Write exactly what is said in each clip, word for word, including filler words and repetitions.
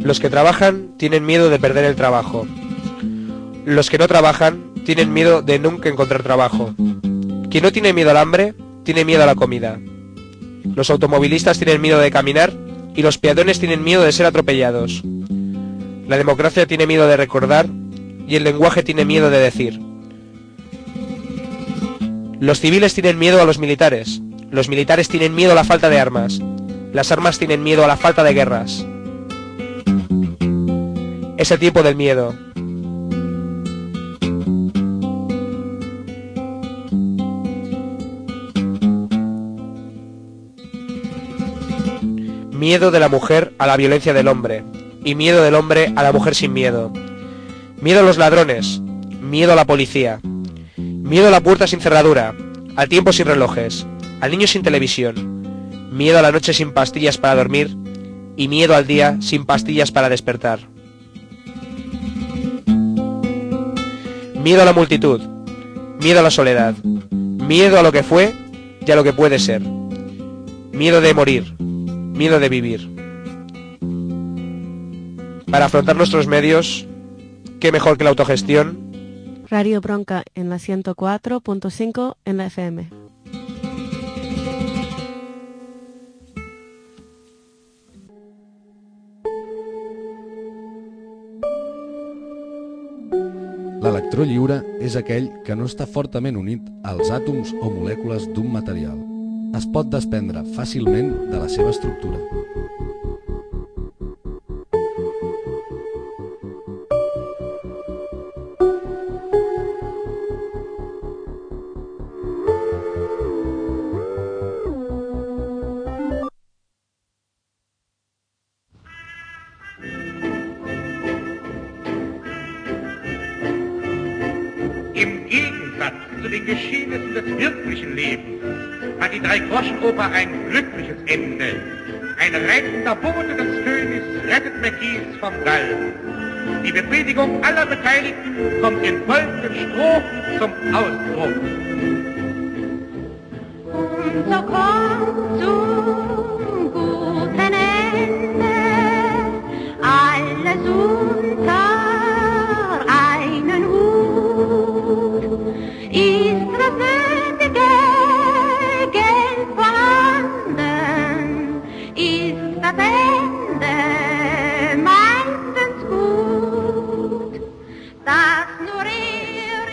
Los que trabajan tienen miedo de perder el trabajo. Los que no trabajan tienen miedo de nunca encontrar trabajo. Quien no tiene miedo al hambre, tiene miedo a la comida. Los automovilistas tienen miedo de caminar y los peatones tienen miedo de ser atropellados. La democracia tiene miedo de recordar y el lenguaje tiene miedo de decir. Los civiles tienen miedo a los militares. Los militares tienen miedo a la falta de armas. Las armas tienen miedo a la falta de guerras. Es el tiempo del miedo. Miedo de la mujer a la violencia del hombre, y miedo del hombre a la mujer sin miedo. Miedo a los ladrones, miedo a la policía. Miedo a la puerta sin cerradura, al tiempo sin relojes, al niño sin televisión. Miedo a la noche sin pastillas para dormir, y miedo al día sin pastillas para despertar. Miedo a la multitud, miedo a la soledad, miedo a lo que fue y a lo que puede ser. Miedo de morir, miedo de vivir. Para afrontar nuestros medios, qué mejor que la autogestión. Radio Bronca en la ciento cuatro punto cinco en la F M. L'electró lliure és aquell que no està fortament unit als àtoms o molècules d'un material. Es pot desprendre fàcilment de la seva estructura. Im Gegensatz zu den Geschehnissen des wirklichen Lebens hat die Dreigroschenoper ein glückliches Ende. Ein reizender Bote des Königs rettet Merkis vom Galgen. Die Befriedigung aller Beteiligten kommt in folgenden Strophen zum Ausdruck. Und so kommt zum guten Ende alles unter einen Hut. Ist das nötige Geld vorhanden, ist das Ende meistens gut, das nur ihr...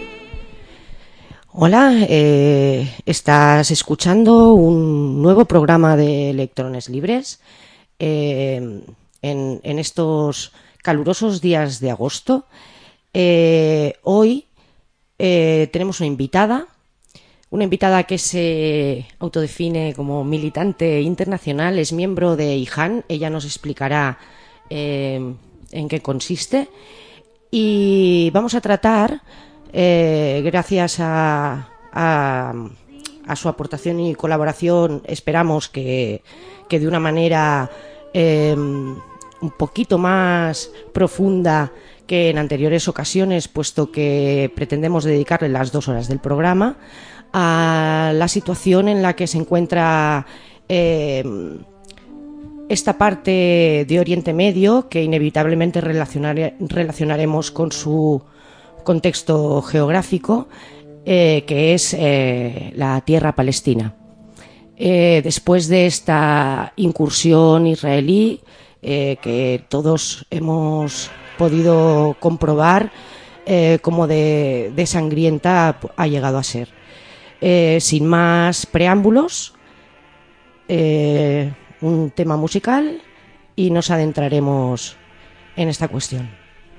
Hola, eh, estás escuchando un nuevo programa de Electrones Libres eh, en, en estos calurosos días de agosto. Eh, hoy eh, tenemos una invitada, una invitada que se autodefine como militante internacional, es miembro de I J A N, ella nos explicará eh, en qué consiste y vamos a tratar, eh, gracias a, a, a su aportación y colaboración, esperamos que, que de una manera eh, un poquito más profunda que en anteriores ocasiones, puesto que pretendemos dedicarle las dos horas del programa a la situación en la que se encuentra eh, esta parte de Oriente Medio, que inevitablemente relacionare, relacionaremos con su contexto geográfico, eh, que es eh, la tierra palestina. Eh, después de esta incursión israelí, eh, que todos hemos podido comprobar eh, cómo de, de sangrienta ha llegado a ser. Eh, sin más preámbulos, eh, un tema musical y nos adentraremos en esta cuestión.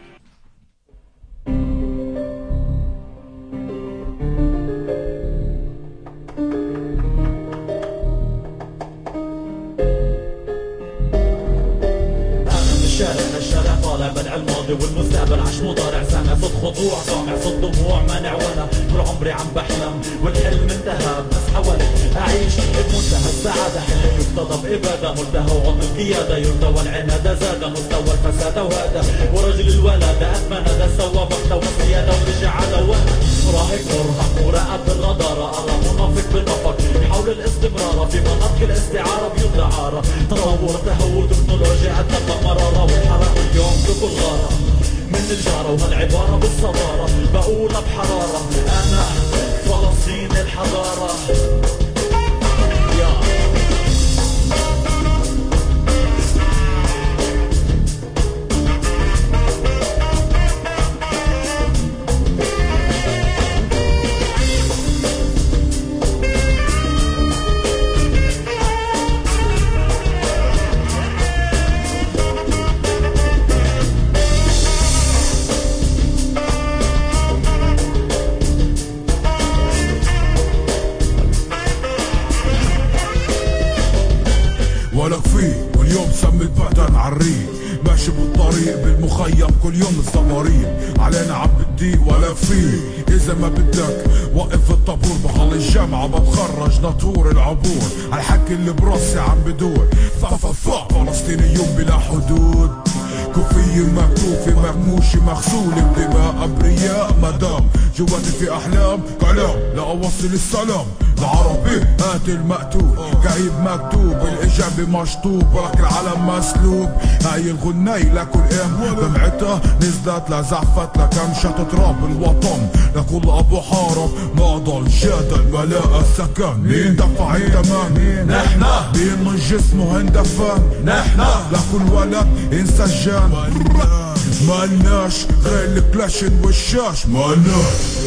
الماضي والمستقبل عش مضارع سنة صوت خضوع سامع صوت دموع مانع وانا طول عمري عم بحلم والحلم انتهى بس حاولت اعيش بمنتهى السعادة حلم يفتضى بإبادة ملتهى وعض القيادة يرضى والعناد زاد مستوى الفساد وهذا ورجل الولادة أتمنى ده سوى محتوى السيادة ورجع على وانا مراهق مرهق مراقب بالرادار أرى منافق بالنفق بحول الاستمرار في مناطق الاستعارة بيوت عارة تطور تهور تكنولوجيا أتنبأ مرارة بغارة من الجارة وهالعبارة بالصدارة بقولها بحرارة أنا فلسطين الحضارة. ولك فيه واليوم سمت بدن عالريق ماشي بالطريق بالمخيم كل يوم الزمارين علينا عم بدي ولك فيه اذا ما بدك وقف الطابور بخلي الجامعة بتخرج ناطور العبور عالحكي اللي براسي عم بدور فا فلسطينيون بلا حدود كوفية مكتوفة مكموشة مغسولة بدماء أبرياء مدام جواتي في أحلام كلام لا أوصل السلام العربي قاتل مقتول كئيب مكتوب الإجابة مشطوب ولك العلم مسلوب هاي الغناي لكل ام دمعتها نزلت لزعفت لكمشة تراب الوطن لكل أبو حارب ما ضل جدل ملاء السكن مين دفع الثمن؟ نحنا مين من جسمه اندفن؟ نحنا لكل ولد انسجن مالناش غير الكلاشن والشاش مالناش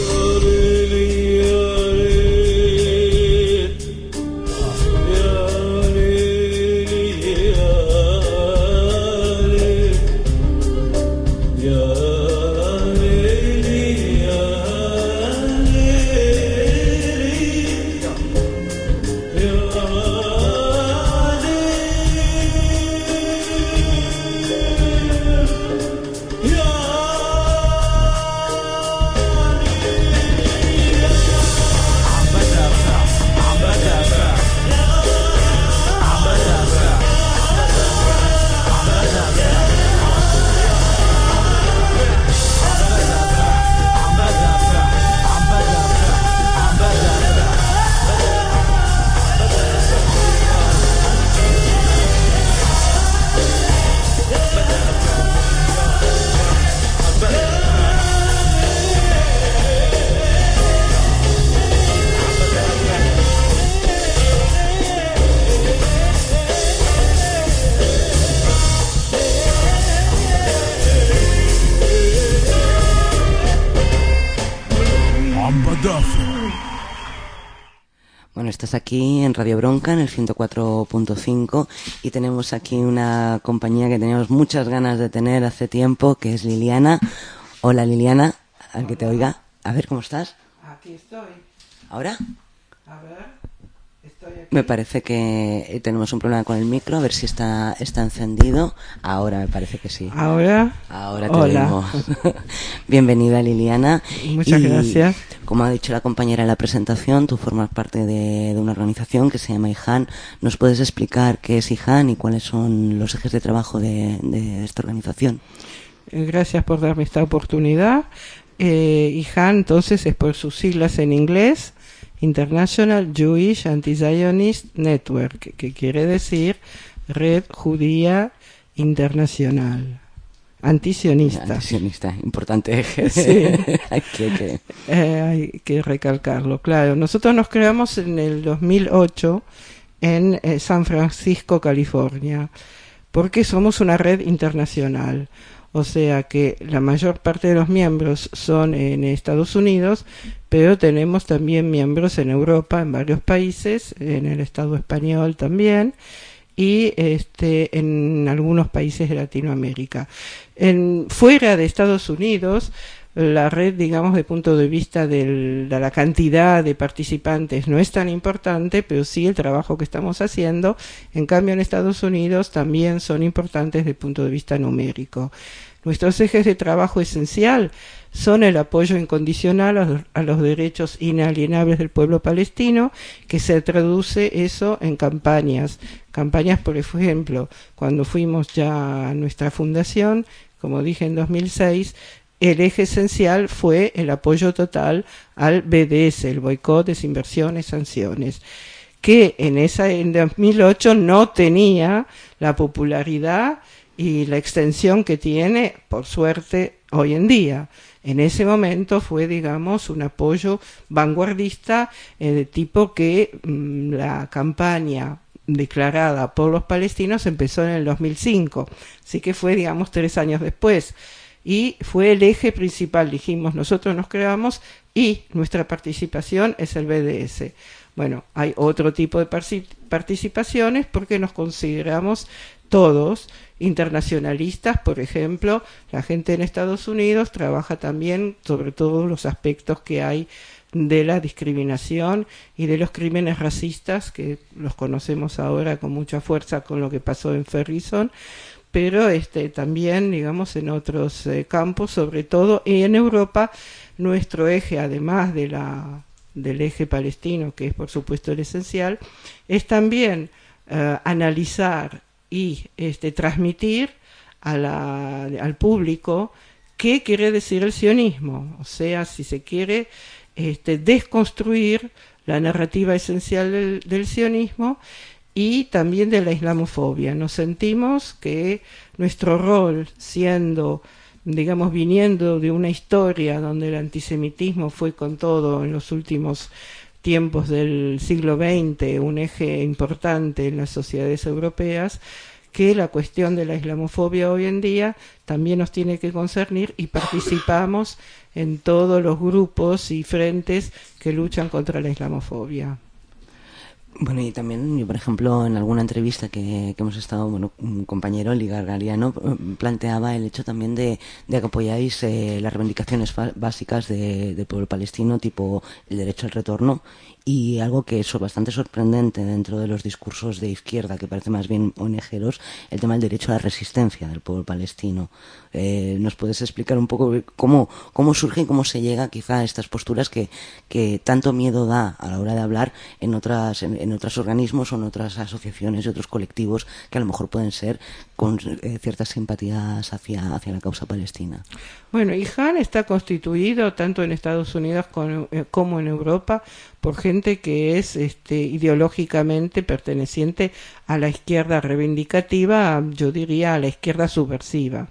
Bueno, estás aquí en Radio Bronca, en el ciento cuatro punto cinco, y tenemos aquí una compañía que teníamos muchas ganas de tener hace tiempo, que es Liliana. Hola, Liliana, al que te oiga. A ver, ¿cómo estás? Aquí estoy. ¿Ahora? A ver, estoy aquí. Me parece que tenemos un problema con el micro, a ver si está, está encendido. Ahora me parece que sí. ¿Ahora? Ahora te Hola. oímos. Bienvenida, Liliana. Muchas Y, gracias. Como ha dicho la compañera en la presentación, tú formas parte de, de una organización que se llama I J A N. ¿Nos puedes explicar qué es I J A N y cuáles son los ejes de trabajo de, de esta organización? Gracias por darme esta oportunidad. Eh, I J A N, entonces, es por sus siglas en inglés, International Jewish Anti-Zionist Network, que quiere decir Red Judía Internacional. Antisionista. Antisionista, importante eje. Sí. hay, que, que... Eh, hay que recalcarlo, claro. Nosotros nos creamos en el dos mil ocho en eh, San Francisco, California, porque somos una red internacional. O sea que la mayor parte de los miembros son en Estados Unidos, pero tenemos también miembros en Europa, en varios países, en el Estado español también, y este en algunos países de Latinoamérica. En, fuera de Estados Unidos, la red, digamos, de punto de vista del, de la cantidad de participantes no es tan importante, pero sí el trabajo que estamos haciendo. En cambio, en Estados Unidos también son importantes desde el punto de vista numérico. Nuestros ejes de trabajo esencial son el apoyo incondicional a los, a los derechos inalienables del pueblo palestino, que se traduce eso en campañas. Campañas, por ejemplo, cuando fuimos ya a nuestra fundación, como dije en dos mil seis, el eje esencial fue el apoyo total al B D S, el boicot, desinversiones, sanciones, que en esa en dos mil ocho no tenía la popularidad y y la extensión que tiene, por suerte, hoy en día. En ese momento fue, digamos, un apoyo vanguardista eh, de tipo que mmm, la campaña declarada por los palestinos empezó en el dos mil cinco, así que fue, digamos, tres años después, y fue el eje principal. Dijimos, nosotros nos creamos y nuestra participación es el B D S. Bueno, hay otro tipo de participaciones porque nos consideramos todos internacionalistas. Por ejemplo, la gente en Estados Unidos trabaja también sobre todos los aspectos que hay de la discriminación y de los crímenes racistas, que los conocemos ahora con mucha fuerza con lo que pasó en Ferguson, pero este, también, digamos, en otros eh, campos, sobre todo, y en Europa, nuestro eje, además de la, del eje palestino, que es por supuesto el esencial, es también eh, analizar y este, transmitir a la, al público qué quiere decir el sionismo, o sea, si se quiere Este, desconstruir la narrativa esencial del, del sionismo y también de la islamofobia. Nos sentimos que nuestro rol, siendo, digamos, viniendo de una historia donde el antisemitismo fue con todo en los últimos tiempos del siglo veinte un eje importante en las sociedades europeas, que la cuestión de la islamofobia hoy en día también nos tiene que concernir y participamos en todos los grupos y frentes que luchan contra la islamofobia. Bueno, y también, yo, por ejemplo, en alguna entrevista que, que hemos estado, bueno, un compañero, Ligar Galiano, planteaba el hecho también de, de que apoyáis eh, las reivindicaciones básicas de, del pueblo palestino, tipo el derecho al retorno, y algo que es bastante sorprendente dentro de los discursos de izquierda, que parece más bien onejeros, el tema del derecho a la resistencia del pueblo palestino. Eh, ¿Nos puedes explicar un poco cómo, cómo surge y cómo se llega quizá a estas posturas que, que tanto miedo da a la hora de hablar en otras en, en otros organismos o en otras asociaciones y otros colectivos que a lo mejor pueden ser con eh, ciertas simpatías hacia, hacia la causa palestina? Bueno, I J A N está constituido tanto en Estados Unidos con, eh, como en Europa por gente que es este, ideológicamente perteneciente a la izquierda reivindicativa, yo diría a la izquierda subversiva.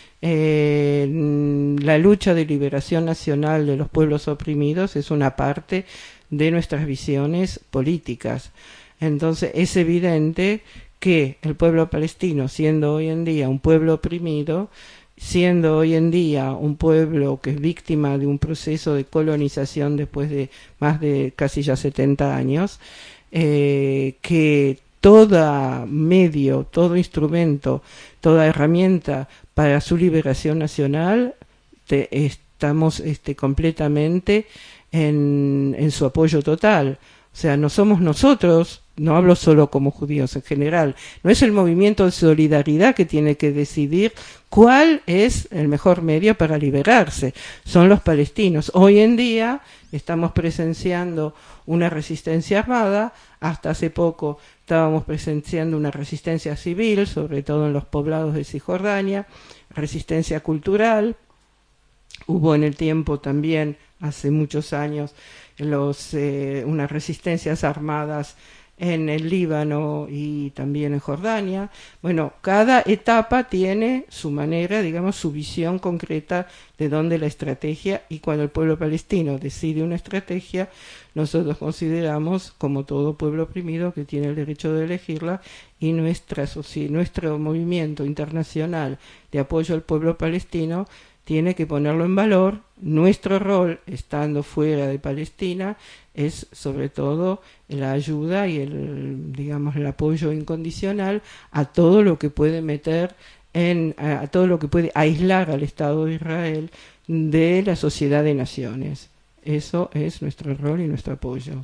Eh, la lucha de liberación nacional de los pueblos oprimidos es una parte de nuestras visiones políticas. Entonces es evidente que el pueblo palestino, siendo hoy en día un pueblo oprimido, siendo hoy en día un pueblo que es víctima de un proceso de colonización después de más de casi ya setenta años, eh, que todo medio, todo instrumento, toda herramienta para su liberación nacional, te, estamos este, completamente en, en su apoyo total. O sea, no somos nosotros, no hablo solo como judíos en general, no es el movimiento de solidaridad que tiene que decidir cuál es el mejor medio para liberarse, son los palestinos. Hoy en día estamos presenciando una resistencia armada, hasta hace poco estábamos presenciando una resistencia civil, sobre todo en los poblados de Cisjordania, resistencia cultural, hubo en el tiempo también, hace muchos años, los, eh, unas resistencias armadas en el Líbano y también en Jordania. Bueno, cada etapa tiene su manera, digamos, su visión concreta de dónde la estrategia, y cuando el pueblo palestino decide una estrategia, nosotros consideramos, como todo pueblo oprimido, que tiene el derecho de elegirla, y nuestra, nuestro movimiento internacional de apoyo al pueblo palestino tiene que ponerlo en valor. Nuestro rol, estando fuera de Palestina, es sobre todo la ayuda y el, digamos, el apoyo incondicional a todo lo que puede meter en, a, a todo lo que puede aislar al Estado de Israel de la sociedad de naciones. Eso es nuestro rol y nuestro apoyo.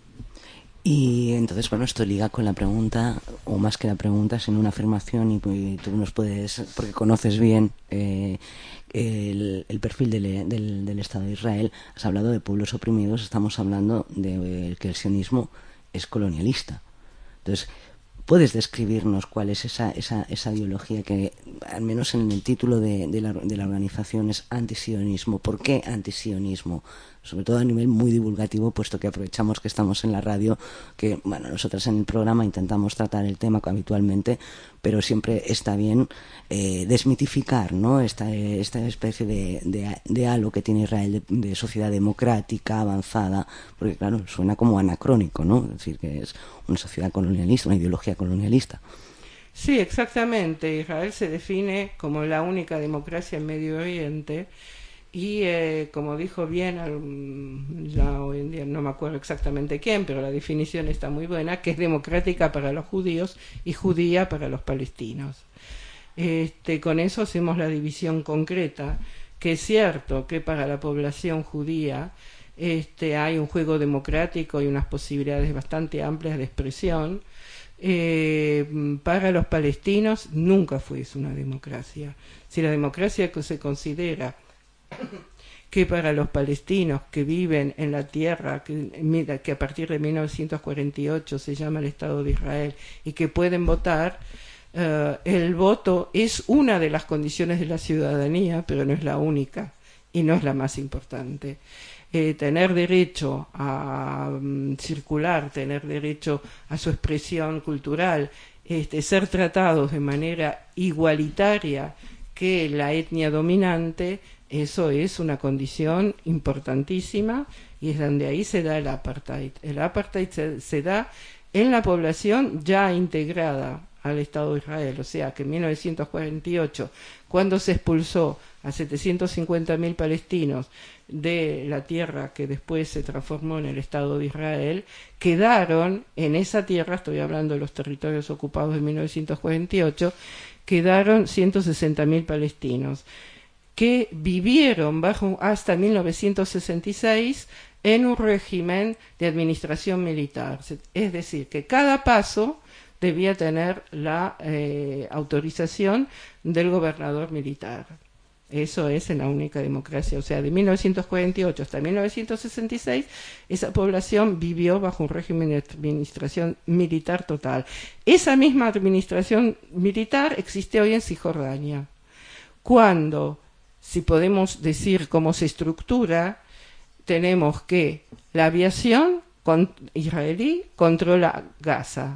Y entonces, bueno, esto liga con la pregunta, o más que la pregunta, sino una afirmación, y, y tú nos puedes, porque conoces bien eh, el, el perfil del, del, del Estado de Israel, has hablado de pueblos oprimidos, estamos hablando de eh, que el sionismo es colonialista. Entonces, ¿Puedes describirnos cuál es esa, esa, esa ideología que, al menos en el título de, de, la, de la organización, es antisionismo? ¿Por qué antisionismo? Sobre todo a nivel muy divulgativo, puesto que aprovechamos que estamos en la radio, que, bueno, nosotras en el programa intentamos tratar el tema habitualmente, pero siempre está bien eh, desmitificar, ¿no?, esta, esta especie de, de, de halo que tiene Israel de, de sociedad democrática, avanzada, porque claro, suena como anacrónico, ¿no? Es decir, que es una sociedad colonialista, una ideología colonialista. Sí, exactamente. Israel se define como la única democracia en Medio Oriente. Y eh, como dijo bien, ya hoy en día no me acuerdo exactamente quién, pero la definición está muy buena, que es democrática para los judíos y judía para los palestinos. Este, con eso hacemos la división concreta, que es cierto que para la población judía este, hay un juego democrático y unas posibilidades bastante amplias de expresión. Eh, para los palestinos nunca fue una democracia. Si la democracia que se considera que para los palestinos que viven en la tierra que, que a partir de mil novecientos cuarenta y ocho se llama el Estado de Israel y que pueden votar, uh, el voto es una de las condiciones de la ciudadanía, pero no es la única y no es la más importante. Eh, tener derecho a um, circular, tener derecho a su expresión cultural, este, ser tratados de manera igualitaria que la etnia dominante, eso es una condición importantísima y es donde ahí se da el apartheid. El apartheid se, se da en la población ya integrada al Estado de Israel, o sea que en mil novecientos cuarenta y ocho, cuando se expulsó a setecientos cincuenta mil palestinos de la tierra que después se transformó en el Estado de Israel, quedaron en esa tierra, estoy hablando de los territorios ocupados de mil novecientos cuarenta y ocho, quedaron ciento sesenta mil palestinos que vivieron bajo hasta mil novecientos sesenta y seis en un régimen de administración militar. Es decir, que cada paso debía tener la eh, autorización del gobernador militar. Eso es en la única democracia. O sea, de mil novecientos cuarenta y ocho hasta mil novecientos sesenta y seis, esa población vivió bajo un régimen de administración militar total. Esa misma administración militar existe hoy en Cisjordania. Cuando, si podemos decir cómo se estructura, tenemos que la aviación con, israelí controla Gaza,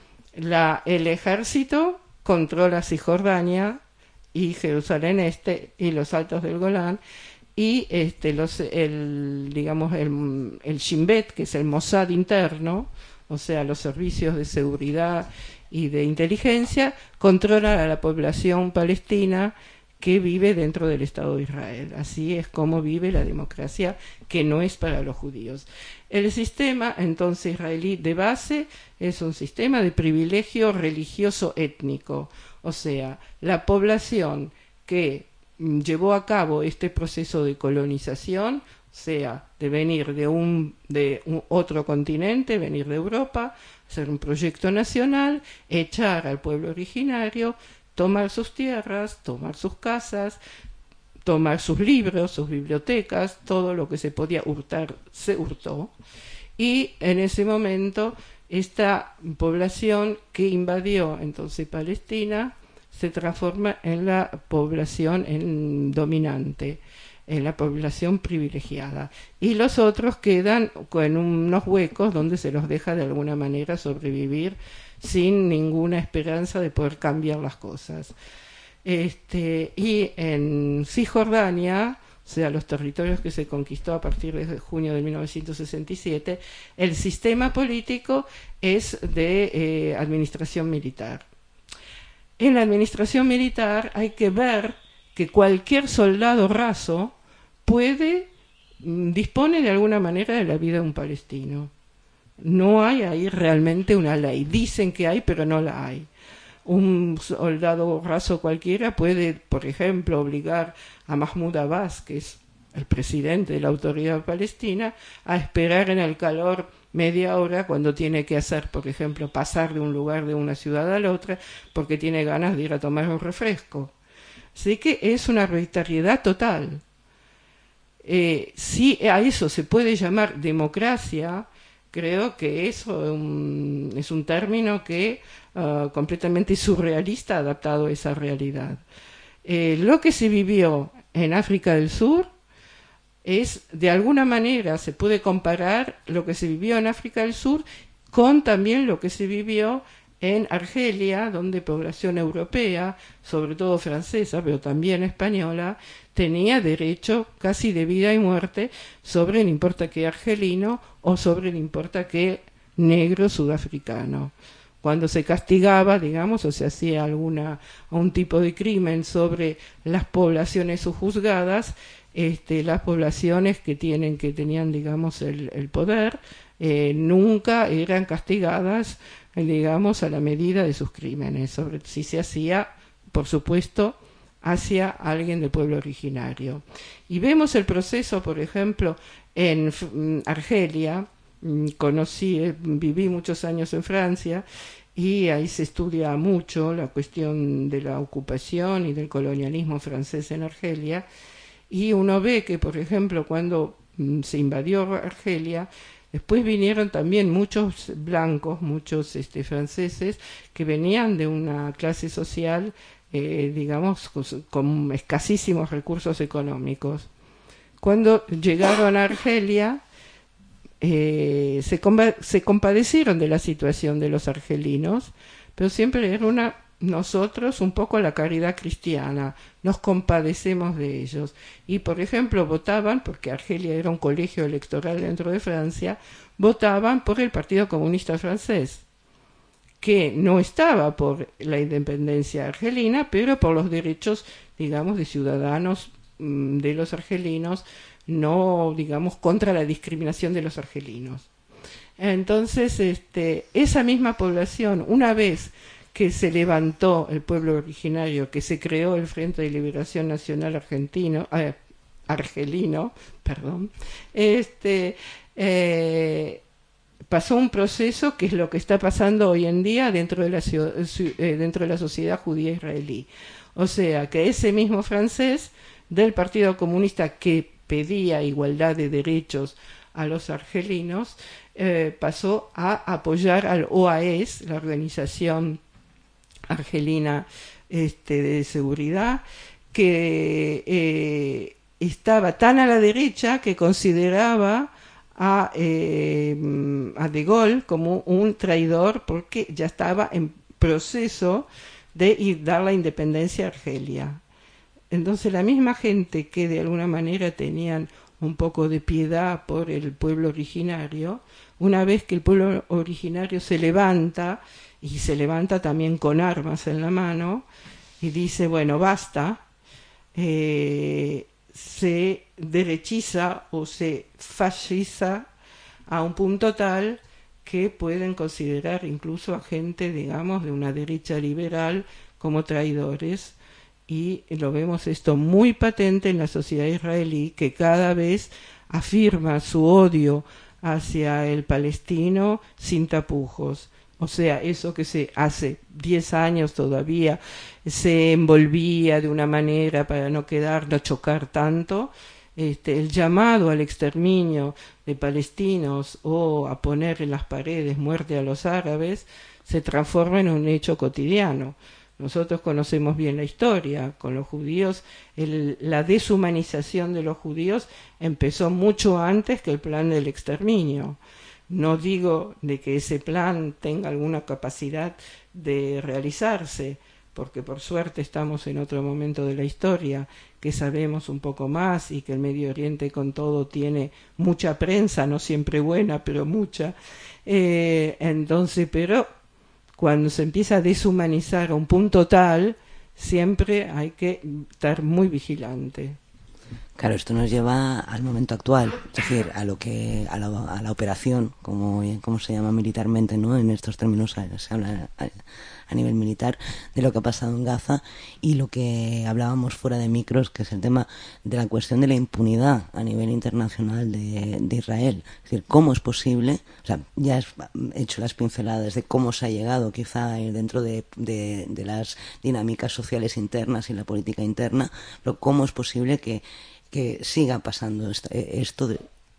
la, el ejército controla Cisjordania y Jerusalén Este y los Altos del Golán, y este los el digamos el, el Shin Bet, que es el Mossad interno, o sea, los servicios de seguridad y de inteligencia, controlan a la población palestina que vive dentro del Estado de Israel. Así es como vive la democracia, que no es para los judíos. El sistema, entonces, israelí de base es un sistema de privilegio religioso étnico, o sea, la población que llevó a cabo este proceso de colonización, o sea, de venir de un de un otro continente, venir de Europa, hacer un proyecto nacional, echar al pueblo originario, tomar sus tierras, tomar sus casas, tomar sus libros, sus bibliotecas, todo lo que se podía hurtar se hurtó, y en ese momento esta población que invadió entonces Palestina se transforma en la población en dominante, en la población privilegiada, y los otros quedan en unos huecos donde se los deja de alguna manera sobrevivir sin ninguna esperanza de poder cambiar las cosas. Este, y en Cisjordania, o sea, los territorios que se conquistó a partir de junio de mil novecientos sesenta y siete, el sistema político es de eh, administración militar. En la administración militar hay que ver que cualquier soldado raso puede, dispone de alguna manera de la vida de un palestino. No hay ahí realmente una ley. Dicen que hay, pero no la hay. Un soldado raso cualquiera puede, por ejemplo, obligar a Mahmoud Abbas, que es el presidente de la autoridad palestina, a esperar en el calor media hora cuando tiene que hacer, por ejemplo, pasar de un lugar de una ciudad a la otra porque tiene ganas de ir a tomar un refresco. Así que es una arbitrariedad total. Eh, si a eso se puede llamar democracia, creo que eso um, es un término que uh, completamente surrealista adaptado a esa realidad. Eh, lo que se vivió en África del Sur es, de alguna manera, se puede comparar lo que se vivió en África del Sur con también lo que se vivió en Argelia, donde población europea, sobre todo francesa, pero también española, tenía derecho casi de vida y muerte sobre no importa qué argelino o sobre no importa qué negro sudafricano. Cuando se castigaba, digamos, o se hacía alguna un tipo de crimen sobre las poblaciones subjuzgadas, este, las poblaciones que tienen que tenían, digamos, el, el poder, eh, nunca eran castigadas, digamos, a la medida de sus crímenes, sobre si se hacía, por supuesto, hacia alguien del pueblo originario. Y vemos el proceso, por ejemplo, en Argelia. Conocí, viví muchos años en Francia y ahí se estudia mucho la cuestión de la ocupación y del colonialismo francés en Argelia, y uno ve que, por ejemplo, cuando se invadió Argelia, después vinieron también muchos blancos, muchos este, franceses, que venían de una clase social, eh, digamos, con, con escasísimos recursos económicos. Cuando llegaron a Argelia, eh, se, compa- se compadecieron de la situación de los argelinos, pero siempre era una, nosotros un poco la caridad cristiana, nos compadecemos de ellos. Y, por ejemplo, votaban, porque Argelia era un colegio electoral dentro de Francia, votaban por el Partido Comunista Francés, que no estaba por la independencia argelina, pero por los derechos, digamos, de ciudadanos mmm, de los argelinos, no, digamos, contra la discriminación de los argelinos. Entonces, este, esa misma población, una vez que se levantó el pueblo originario, que se creó el Frente de Liberación Nacional Argentino, eh, argelino, perdón, este, eh, pasó un proceso que es lo que está pasando hoy en día dentro de la, eh, dentro de la sociedad judía israelí. O sea, que ese mismo francés del Partido Comunista que pedía igualdad de derechos a los argelinos, eh, pasó a apoyar al O A E S, la organización argelina este, de seguridad, que eh, estaba tan a la derecha que consideraba a, eh, a De Gaulle como un traidor, porque ya estaba en proceso de dar la independencia a Argelia. Entonces la misma gente que de alguna manera tenían un poco de piedad por el pueblo originario, una vez que el pueblo originario se levanta, y se levanta también con armas en la mano, y dice, bueno, basta, eh, se derechiza o se fasciza a un punto tal que pueden considerar incluso a gente, digamos, de una derecha liberal como traidores. Y lo vemos esto muy patente en la sociedad israelí, que cada vez afirma su odio hacia el palestino sin tapujos. O sea, eso que se hace diez años todavía se envolvía de una manera para no quedar, no chocar tanto, este, el llamado al exterminio de palestinos o a poner en las paredes muerte a los árabes, se transforma en un hecho cotidiano. Nosotros conocemos bien la historia con los judíos. El, la deshumanización de los judíos empezó mucho antes que el plan del exterminio. No digo de que ese plan tenga alguna capacidad de realizarse, porque por suerte estamos en otro momento de la historia, que sabemos un poco más y que el Medio Oriente con todo tiene mucha prensa, no siempre buena, pero mucha. Eh, entonces, pero cuando se empieza a deshumanizar a un punto tal, siempre hay que estar muy vigilante. Claro, esto nos lleva al momento actual, es decir, a lo que a la, a la operación, como, como se llama militarmente, ¿no? En estos términos se habla a, a nivel militar de lo que ha pasado en Gaza, y lo que hablábamos fuera de micros, que es el tema de la cuestión de la impunidad a nivel internacional de, de Israel. Es decir, cómo es posible, o sea, ya he hecho las pinceladas de cómo se ha llegado quizá dentro de, de, de las dinámicas sociales internas y la política interna, pero cómo es posible que que siga pasando esto, esto de,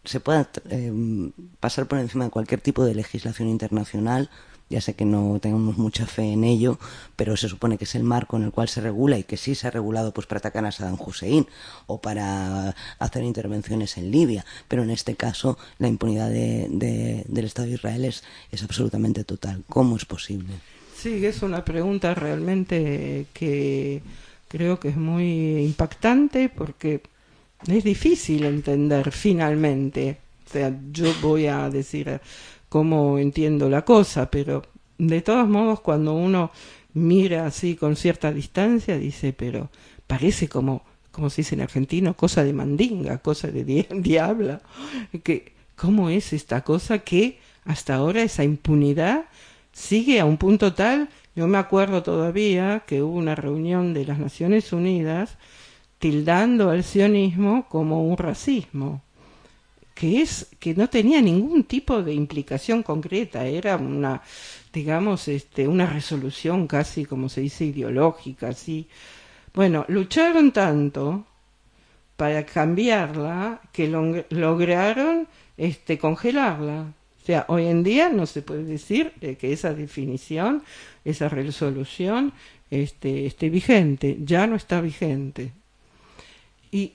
se pueda eh, pasar por encima de cualquier tipo de legislación internacional. Ya sé que no tenemos mucha fe en ello, pero se supone que es el marco en el cual se regula y que sí se ha regulado pues para atacar a Saddam Hussein o para hacer intervenciones en Libia, pero en este caso la impunidad de, de, del Estado de Israel es, es absolutamente total. ¿Cómo es posible? Sí, es una pregunta realmente que creo que es muy impactante porque es difícil entender finalmente. O sea, yo voy a decir cómo entiendo la cosa, pero de todos modos cuando uno mira así con cierta distancia dice, pero parece como, como se dice en argentino, cosa de mandinga, cosa de di diabla, que cómo es esta cosa que hasta ahora esa impunidad sigue a un punto tal. Yo me acuerdo todavía que hubo una reunión de las Naciones Unidas tildando al sionismo como un racismo, que es que no tenía ningún tipo de implicación concreta, era una, digamos, este, una resolución casi, como se dice, ideológica, así. Bueno, lucharon tanto para cambiarla que log lograron este, congelarla. O sea, hoy en día no se puede decir eh, que esa definición, esa resolución este, esté vigente, ya no está vigente. Y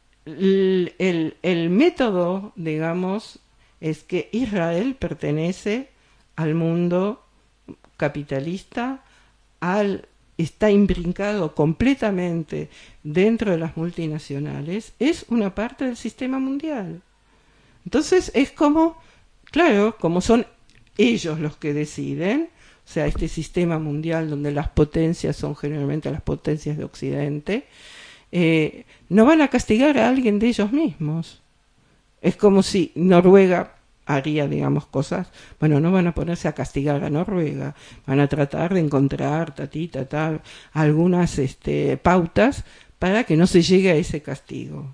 el, el, el método, digamos, es que Israel pertenece al mundo capitalista, al, está imbrincado completamente dentro de las multinacionales, es una parte del sistema mundial. Entonces es como, claro, como son ellos los que deciden, o sea, este sistema mundial donde las potencias son generalmente las potencias de Occidente, eh, no van a castigar a alguien de ellos mismos. Es como si Noruega haría, digamos, cosas, bueno, no van a ponerse a castigar a Noruega, van a tratar de encontrar tatita, tal, algunas este, pautas para que no se llegue a ese castigo.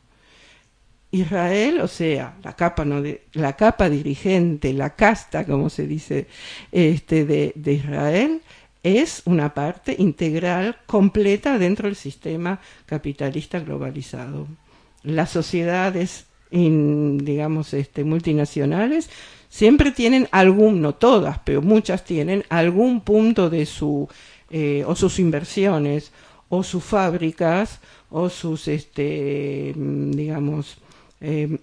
Israel, o sea, la capa, no de, la capa dirigente, la casta, como se dice, este, de, de Israel, es una parte integral, completa dentro del sistema capitalista globalizado. Las sociedades, in, digamos, este, multinacionales, siempre tienen algún, no todas, pero muchas tienen algún punto de su, eh, o sus inversiones, o sus fábricas, o sus, este, digamos, eh,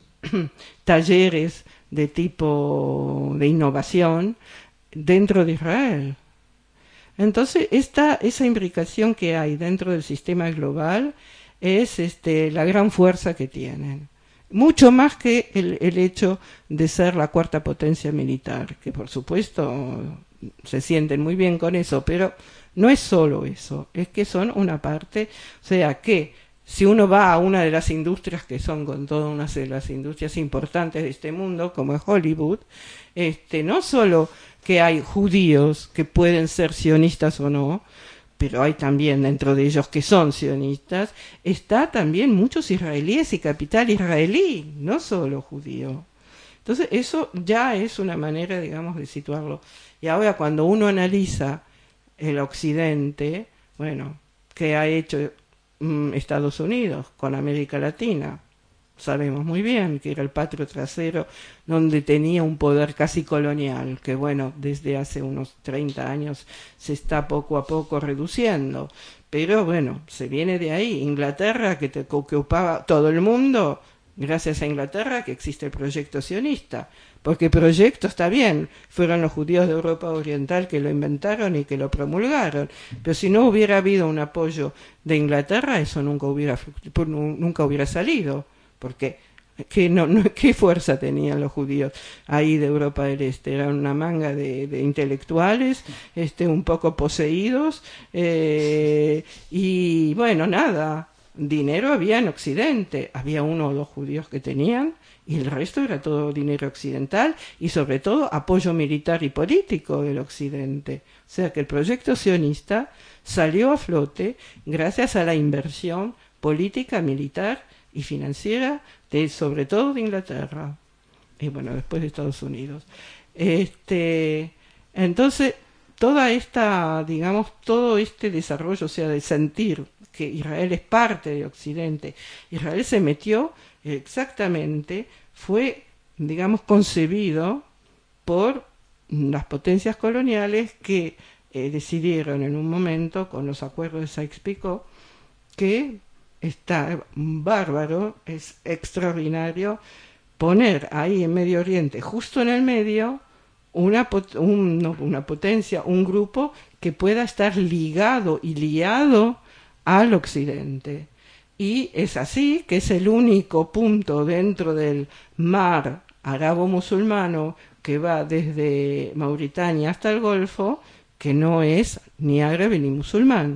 talleres de tipo de innovación dentro de Israel. Entonces, esta, esa imbricación que hay dentro del sistema global es este, la gran fuerza que tienen. Mucho más que el, el hecho de ser la cuarta potencia militar, que por supuesto se sienten muy bien con eso, pero no es solo eso, es que son una parte, o sea que si uno va a una de las industrias que son con todas una de las industrias importantes de este mundo, como es Hollywood, este, no solo que hay judíos que pueden ser sionistas o no, pero hay también dentro de ellos que son sionistas, está también muchos israelíes y capital israelí, no solo judío. Entonces eso ya es una manera, digamos, de situarlo. Y ahora cuando uno analiza el Occidente, bueno, ¿qué ha hecho mm, Estados Unidos con América Latina? Sabemos muy bien que era el patio trasero donde tenía un poder casi colonial, que bueno, desde hace unos treinta años se está poco a poco reduciendo. Pero bueno, se viene de ahí. Inglaterra, que, te, que ocupaba todo el mundo, gracias a Inglaterra que existe el proyecto sionista. Porque proyecto está bien, fueron los judíos de Europa Oriental que lo inventaron y que lo promulgaron. Pero si no hubiera habido un apoyo de Inglaterra, eso nunca hubiera, nunca hubiera salido. Porque ¿qué, no, no, ¿qué fuerza tenían los judíos ahí de Europa del Este? Eran una manga de, de intelectuales, este, un poco poseídos, eh, y bueno, nada, dinero había en Occidente, había uno o dos judíos que tenían, y el resto era todo dinero occidental, y sobre todo apoyo militar y político del Occidente. O sea que el proyecto sionista salió a flote gracias a la inversión política, militar y financiera, de, sobre todo de Inglaterra, y bueno, después de Estados Unidos. Este, entonces, toda esta, digamos, todo este desarrollo, o sea, de sentir que Israel es parte de Occidente, Israel se metió exactamente, fue digamos, concebido por las potencias coloniales que eh, decidieron en un momento, con los acuerdos de Sykes-Picot, que está bárbaro, es extraordinario poner ahí en Medio Oriente, justo en el medio, una, pot un, no, una potencia, un grupo que pueda estar ligado y liado al Occidente. Y es así que es el único punto dentro del mar arabo-musulmano que va desde Mauritania hasta el Golfo, que no es ni árabe ni musulmán.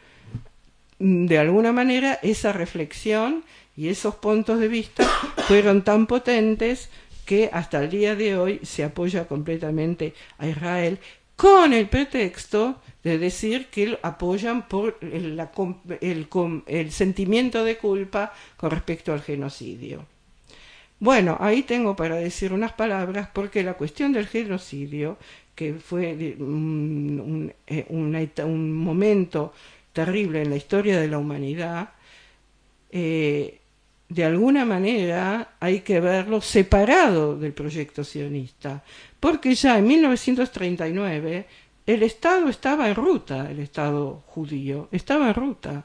De alguna manera, esa reflexión y esos puntos de vista fueron tan potentes que hasta el día de hoy se apoya completamente a Israel, con el pretexto de decir que apoyan por el, la, el, el sentimiento de culpa con respecto al genocidio. Bueno, ahí tengo para decir unas palabras, porque la cuestión del genocidio, que fue un, un, un, un momento terrible en la historia de la humanidad, eh, de alguna manera hay que verlo separado del proyecto sionista, porque ya en mil novecientos treinta y nueve el Estado estaba en ruta, el Estado judío estaba en ruta.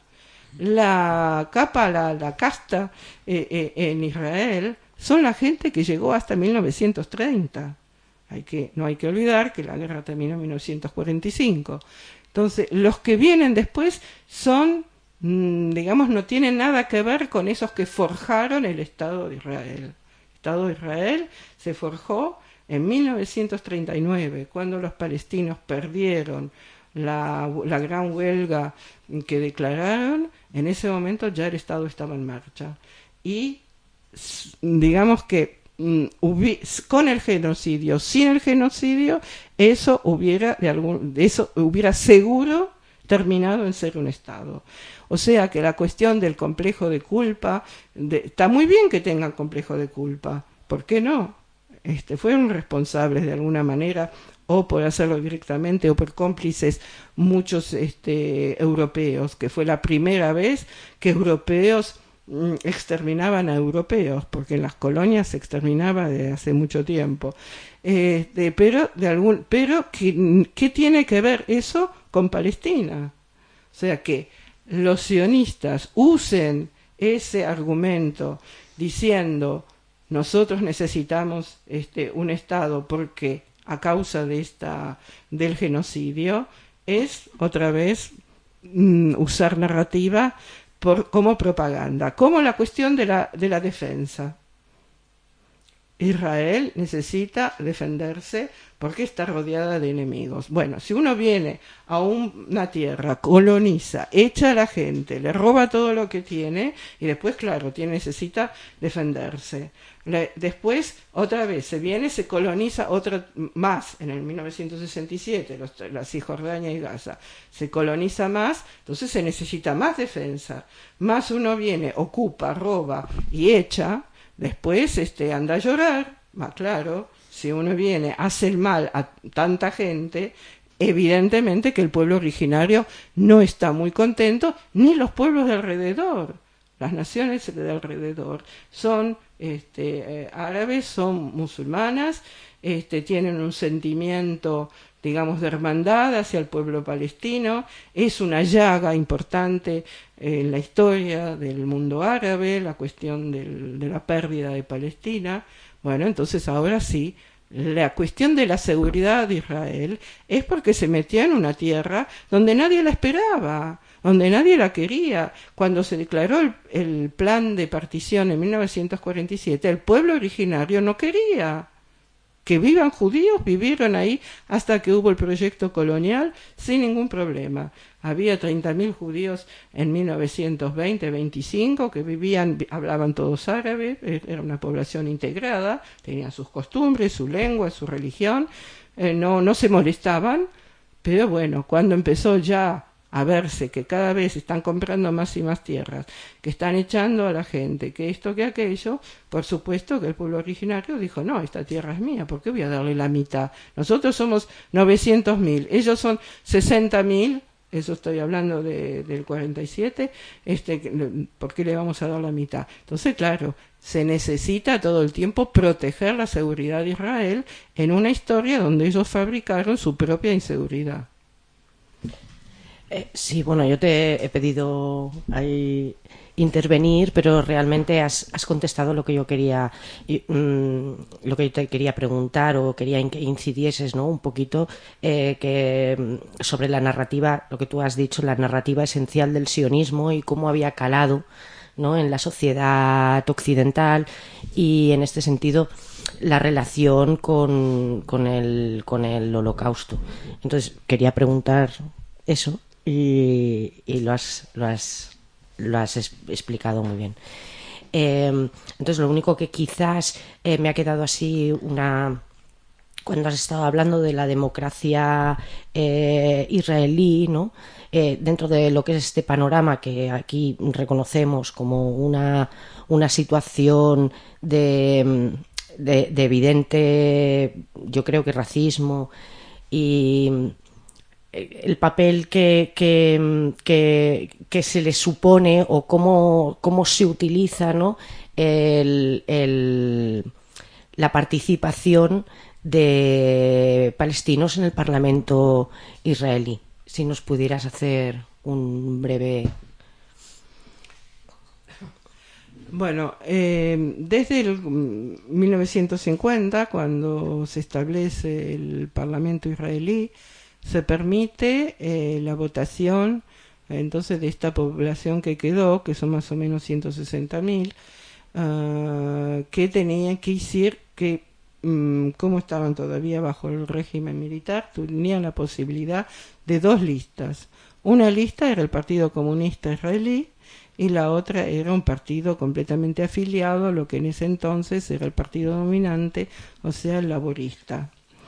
La capa, la, la casta eh, eh, en Israel son la gente que llegó hasta mil novecientos treinta. Hay que, no hay que olvidar que la guerra terminó en mil novecientos cuarenta y cinco. Entonces, los que vienen después son, digamos, no tienen nada que ver con esos que forjaron el Estado de Israel. El Estado de Israel se forjó en mil novecientos treinta y nueve, cuando los palestinos perdieron la, la gran huelga que declararon. En ese momento ya el Estado estaba en marcha. Y digamos que con el genocidio, sin el genocidio, eso hubiera de algún, eso hubiera seguro terminado en ser un Estado. O sea que la cuestión del complejo de culpa, de, está muy bien que tengan complejo de culpa, ¿por qué no? Este, fueron responsables de alguna manera, o por hacerlo directamente, o por cómplices, muchos este, europeos, que fue la primera vez que europeos exterminaban a europeos, porque en las colonias se exterminaba desde hace mucho tiempo. Este, pero de algún, pero ¿qué, ¿qué tiene que ver eso con Palestina? O sea, que los sionistas usen ese argumento diciendo nosotros necesitamos este, un Estado porque a causa de esta del genocidio, es otra vez mm, usar narrativa Por, como propaganda, como la cuestión de la, de la defensa. Israel necesita defenderse porque está rodeada de enemigos. Bueno, si uno viene a un, una tierra, coloniza, echa a la gente, le roba todo lo que tiene y después, claro, tiene, necesita defenderse. Le, después, otra vez, se viene, se coloniza otra más, en el mil novecientos sesenta y siete, los, la Cisjordania y Gaza, se coloniza más, entonces se necesita más defensa. Más uno viene, ocupa, roba y echa, después este, anda a llorar, más claro, si uno viene, hace el mal a tanta gente, evidentemente que el pueblo originario no está muy contento, ni los pueblos de alrededor. Las naciones de alrededor son este, eh, árabes, son musulmanas, este, tienen un sentimiento, digamos, de hermandad hacia el pueblo palestino. Es una llaga importante en la historia del mundo árabe, la cuestión del, de la pérdida de Palestina. Bueno, entonces ahora sí, la cuestión de la seguridad de Israel es porque se metió en una tierra donde nadie la esperaba, donde nadie la quería. Cuando se declaró el, el plan de partición en mil novecientos cuarenta y siete, el pueblo originario no quería que vivan judíos, vivieron ahí hasta que hubo el proyecto colonial sin ningún problema. Había treinta mil judíos en mil novecientos veinte veinticinco que vivían, hablaban todos árabe, era una población integrada, tenían sus costumbres, su lengua, su religión, eh, no, no se molestaban, pero bueno, cuando empezó ya a verse que cada vez están comprando más y más tierras, que están echando a la gente, que esto, que aquello, por supuesto que el pueblo originario dijo, no, esta tierra es mía, ¿por qué voy a darle la mitad? Nosotros somos novecientos mil, ellos son sesenta mil, eso estoy hablando de, del cuarenta y siete, este, ¿por qué le vamos a dar la mitad? Entonces, claro, se necesita todo el tiempo proteger la seguridad de Israel en una historia donde ellos fabricaron su propia inseguridad. Eh, sí, bueno, yo te he pedido ahí intervenir, pero realmente has, has contestado lo que yo quería, y, mm, lo que yo te quería preguntar o quería in- que incidieses, ¿no? Un poquito eh, que mm, sobre la narrativa, lo que tú has dicho, la narrativa esencial del sionismo y cómo había calado, ¿no? En la sociedad occidental y en este sentido la relación con, con el con el Holocausto. Entonces quería preguntar eso y, y lo has lo has lo has es- explicado muy bien. Eh, entonces lo único que quizás eh, me ha quedado así una cuando has estado hablando de la democracia eh, israelí, ¿no? Eh, dentro de lo que es este panorama que aquí reconocemos como una, una situación de, de, de evidente, yo creo que racismo y el papel que, que, que, que se le supone o cómo, cómo se utiliza, ¿no? el, el, la participación de palestinos en el Parlamento israelí. Si nos pudieras hacer un breve... Bueno, eh, desde el mil novecientos cincuenta, cuando se establece el Parlamento israelí, se permite eh, la votación entonces de esta población que quedó, que son más o menos ciento sesenta mil, uh, que tenía que decir que um, como estaban todavía bajo el régimen militar, tenían la posibilidad de dos listas. Una lista era el Partido Comunista Israelí y la otra era un partido completamente afiliado a lo que en ese entonces era el partido dominante, o sea, el laborista.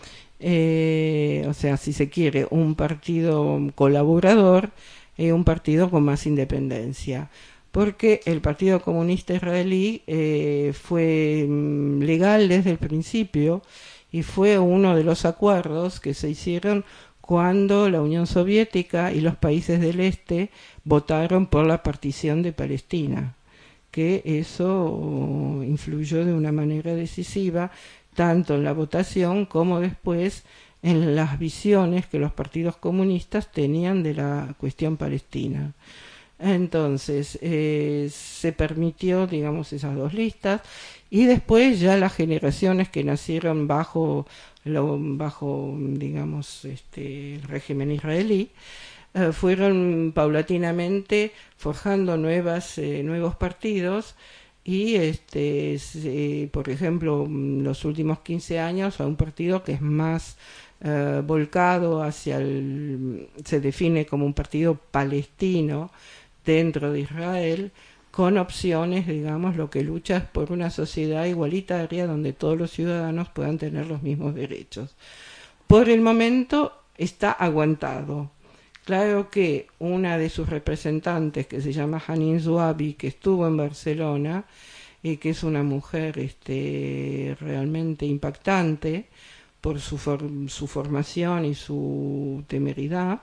Eh, o sea, si se quiere, un partido colaborador y un partido con más independencia, porque el Partido Comunista Israelí eh, fue mm, legal desde el principio y fue uno de los acuerdos que se hicieron cuando la Unión Soviética y los países del este votaron por la partición de Palestina, que eso influyó de una manera decisiva tanto en la votación como después en las visiones que los partidos comunistas tenían de la cuestión palestina. Entonces eh, se permitió, digamos, esas dos listas y después ya las generaciones que nacieron bajo, lo, bajo digamos, este, el régimen israelí eh, fueron paulatinamente forjando nuevas, eh, nuevos partidos. Y, este, se, por ejemplo, los últimos quince años a un partido que es más eh, volcado hacia el... se define como un partido palestino dentro de Israel, con opciones, digamos, lo que lucha es por una sociedad igualitaria donde todos los ciudadanos puedan tener los mismos derechos. Por el momento está aguantado. Claro que una de sus representantes, que se llama Hanin Zouabi, que estuvo en Barcelona y que es una mujer este, realmente impactante por su, for su formación y su temeridad,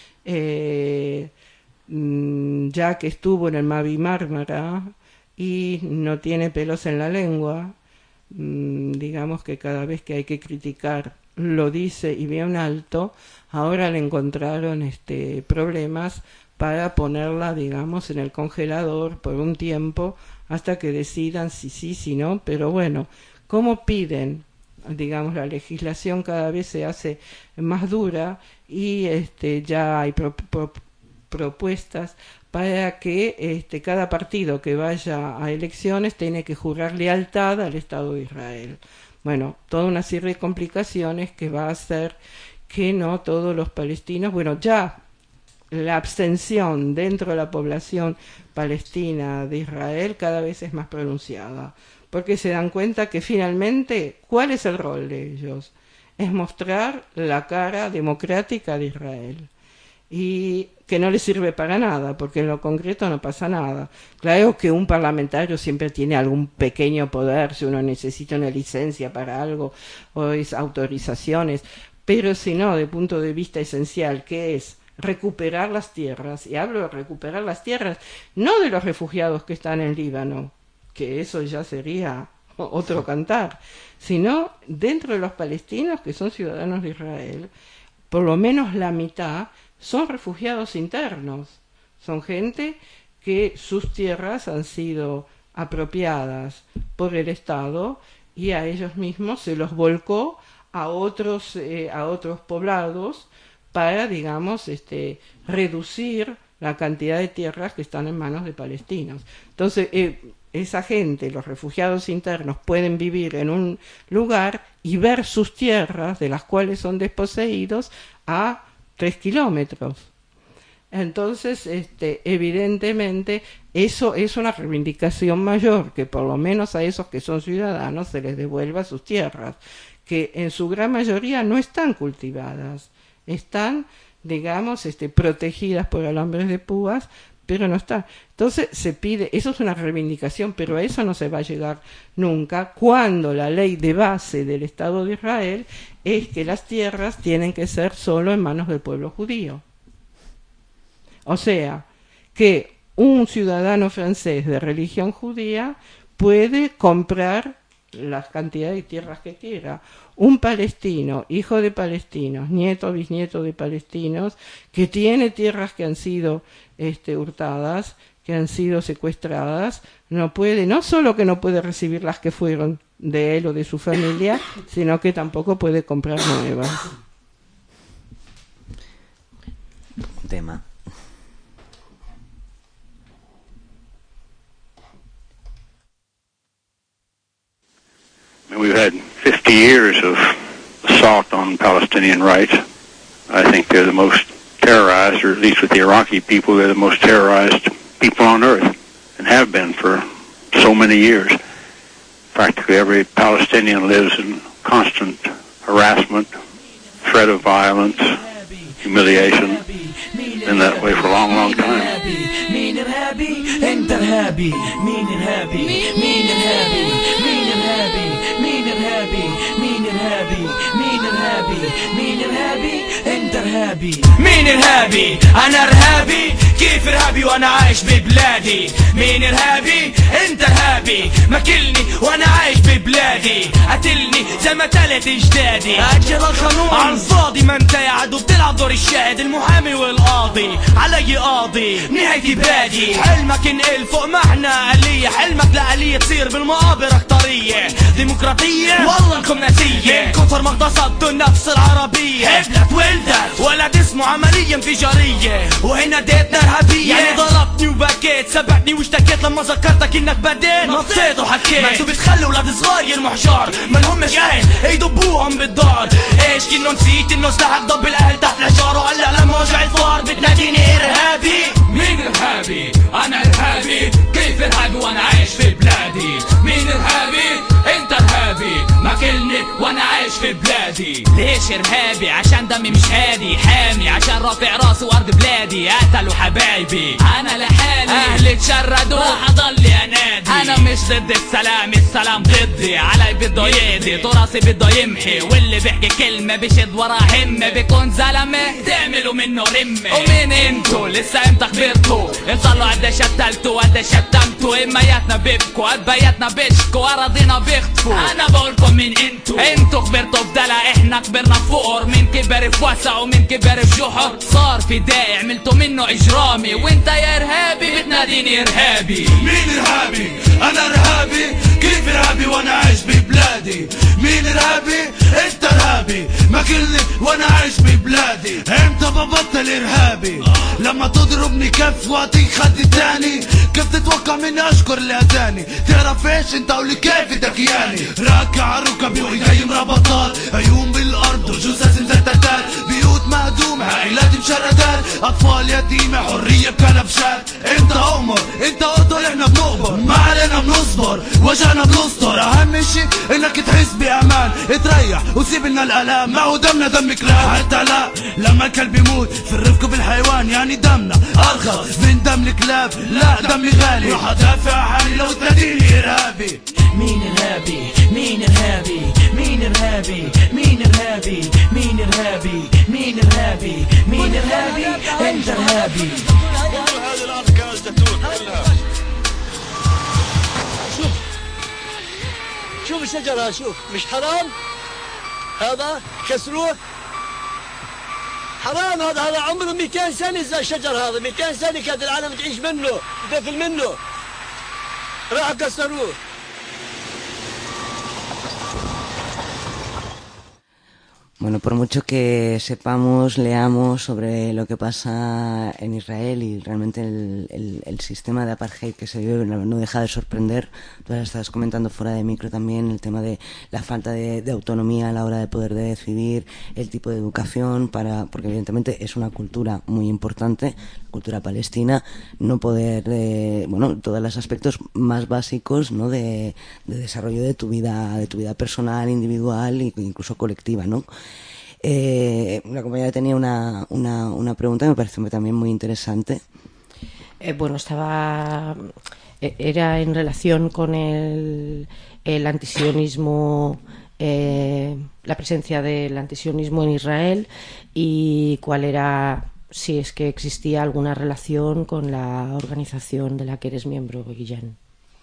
eh, ya que estuvo en el Mavi Mármara y no tiene pelos en la lengua, digamos que cada vez que hay que criticar lo dice y bien alto. Ahora le encontraron este problemas para ponerla, digamos, en el congelador por un tiempo hasta que decidan si sí, si no. Pero bueno, como piden, digamos, la legislación cada vez se hace más dura y este ya hay pro, pro, propuestas para que este cada partido que vaya a elecciones tiene que jurar lealtad al Estado de Israel. Bueno, toda una serie de complicaciones que va a hacer que no todos los palestinos, bueno, ya la abstención dentro de la población palestina de Israel cada vez es más pronunciada, porque se dan cuenta que finalmente, ¿cuál es el rol de ellos? Es mostrar la cara democrática de Israel. Y que no le sirve para nada, porque en lo concreto no pasa nada. Claro que un parlamentario siempre tiene algún pequeño poder, si uno necesita una licencia para algo, o es autorizaciones, pero si no, de punto de vista esencial, que es recuperar las tierras, y hablo de recuperar las tierras, no de los refugiados que están en Líbano, que eso ya sería otro cantar, sino dentro de los palestinos que son ciudadanos de Israel, por lo menos la mitad son refugiados internos, son gente que sus tierras han sido apropiadas por el Estado y a ellos mismos se los volcó a otros, eh, a otros poblados para, digamos, este, reducir la cantidad de tierras que están en manos de palestinos. Entonces, eh, esa gente, los refugiados internos, pueden vivir en un lugar y ver sus tierras, de las cuales son desposeídos, a tres kilómetros. Entonces, este, evidentemente, eso es una reivindicación mayor, que por lo menos a esos que son ciudadanos se les devuelva sus tierras, que en su gran mayoría no están cultivadas, están, digamos, este, protegidas por alambres de púas, pero no están. Entonces se pide, eso es una reivindicación, pero a eso no se va a llegar nunca cuando la ley de base del Estado de Israel es que las tierras tienen que ser solo en manos del pueblo judío. O sea, que un ciudadano francés de religión judía puede comprar las cantidades de tierras que quiera. Un palestino, hijo de palestinos, nieto, bisnieto de palestinos, que tiene tierras que han sido este, hurtadas, que han sido secuestradas, no puede, no solo que no puede recibir las que fueron de él o de su familia, sino que tampoco puede comprar nuevas. Tema. We've had fifty years of assault on Palestinian rights. I think they're the most terrorized, or at least with the Iraqi people, they're the most terrorized people on earth, and have been for so many years. Practically every Palestinian lives in constant harassment, threat of violence, humiliation, been that way for a long, long time. مين إرهابي؟ أنت إرهابي. مين إرهابي؟ مين إرهابي؟ مين إرهابي؟ مين إرهابي؟ مين إرهابي؟ مين إرهابي؟ مين إرهابي؟ أنت إرهابي. مين إرهابي؟ أنا إرهابي. كيف إرهابي وأنا عايش ببلادي؟ مين إرهابي؟ أنت إرهابي. ماكلني وأنا عايش ببلادي، قتلني زي ما تلت أجدادي. أجل القانون على الفاضي، ما أنت يا عدو بتلعب دور الشاهد، المحامي والقاضي علي قاضي نهايتي بادي. حلمك انقل فوق معنى آلية، حلمك لآلية تصير بالمقابر اختارية ديمقراطية والله انكم ناسية. كفر ما اغتصبتوا النفس العربية، ابنت ولدت ولد اسمه عملية انفجارية، وهنا ديتنا إرهابية. يعني ضربتني وبكيت، سبقتني واشتكيت لما ذكرتك انك بديت نطيت وحكيت. ما انتوا بتخلوا ولاد صغار يرموا حجار، ما لهمش اهل يدبوهم بالدار. ايش كنه نسيت انه سلاحك ضب الاهل تحت الحجار، وهلا لما وجع الفار بتناديني ارهابي. مين ارهابي؟ انا ارهابي. كيف ارهابي وانا عايش في بلادي؟ مين ارهابي؟ انت ارهابي. ماكلني وانا عايش في بلادي. ليش ارهابي؟ عشان دمي مش هادي، حامي عشان رافع راسي وارض بلادي. قتلوا حبايبي انا لحالي، اهلي اتشردوا راح اضل انادي. انا مش ضد السلام، السلام ضدي. علي بده يقضي، تراثي بده يمحي، واللي بيحكي كلمه بشد ورا همه بيكون زلمه تعملوا منه رمه. ومين انتو؟ لسه امتى كبرتوا؟ انصلوا قديش قتلتوا قديش شتمتوا. امياتنا بيبكوا قبياتنا بيشكوا، اراضينا بيخطفوا. انا بقولكم مين انتو؟ انتو كبرتوا بدلا، احنا كبرنا فقر. مين كبر في وسع ومين كبر في جحر. صار في داعي عملتوا منه اجرامي، وانت يا ارهابي بتناديني ارهابي. مين ارهابي؟ انا ارهابي. كيف ارهابي وانا عايش ببلادي؟ مين ارهابي؟ انت ارهابي. ماكلني وانا عايش ببلادي. امتى ببطل ارهابي؟ لما تضربني كف وقتي خدي تاني. كيف تتوقع مني اشكر اللي اذاني؟ تعرف ايش انت ولي كيف دكياني؟ راكع ركبي وايدي مربطات، عيون بالارض وجثث مزتتات، بيوت مهدومة عائلات مشردات، اطفال يتيمة حرية بكنبشات. انت امر انت قطر احنا بنقبر، ما علينا بنصبر وجعنا بنستر. اهم شي انك تحس بامان، تريح وسيب لنا الالام ما هو دمنا دم كلاب حتى لا لما الكلب يموت في الرفق بالحيوان يعني دمنا ارخص من دم الكلاب لا دمي غالي راح ادافع عني لو تناديني ارهابي مين ارهابي مين ارهابي مين ارهابي مين ارهابي مين ارهابي مين ارهابي مين ارهابي انت ارهابي هذه الاركان تتوه كلها شوف شوف الشجرة شوف مش حرام هذا كسروه حرام هذا هذا عمره مئتين سنة زي الشجر هذا مئتين سنة كانت العالم تعيش منه تدفل منه راح كسروه. Bueno, por mucho que sepamos, leamos sobre lo que pasa en Israel y realmente el, el, el sistema de apartheid que se vive no deja de sorprender. Tú estás comentando fuera de micro también el tema de la falta de, de autonomía a la hora de poder decidir, el tipo de educación, para porque evidentemente es una cultura muy importante, la cultura palestina, no poder, eh, bueno, todos los aspectos más básicos, ¿no? de, de desarrollo de tu vida, de tu vida personal, individual e incluso colectiva, ¿no? Eh, la compañera tenía una, una, una pregunta que me pareció también muy interesante. Eh, bueno, estaba era en relación con el, el antisionismo, eh, la presencia del antisionismo en Israel y cuál era, si es que existía alguna relación con la organización de la que eres miembro, Guillén.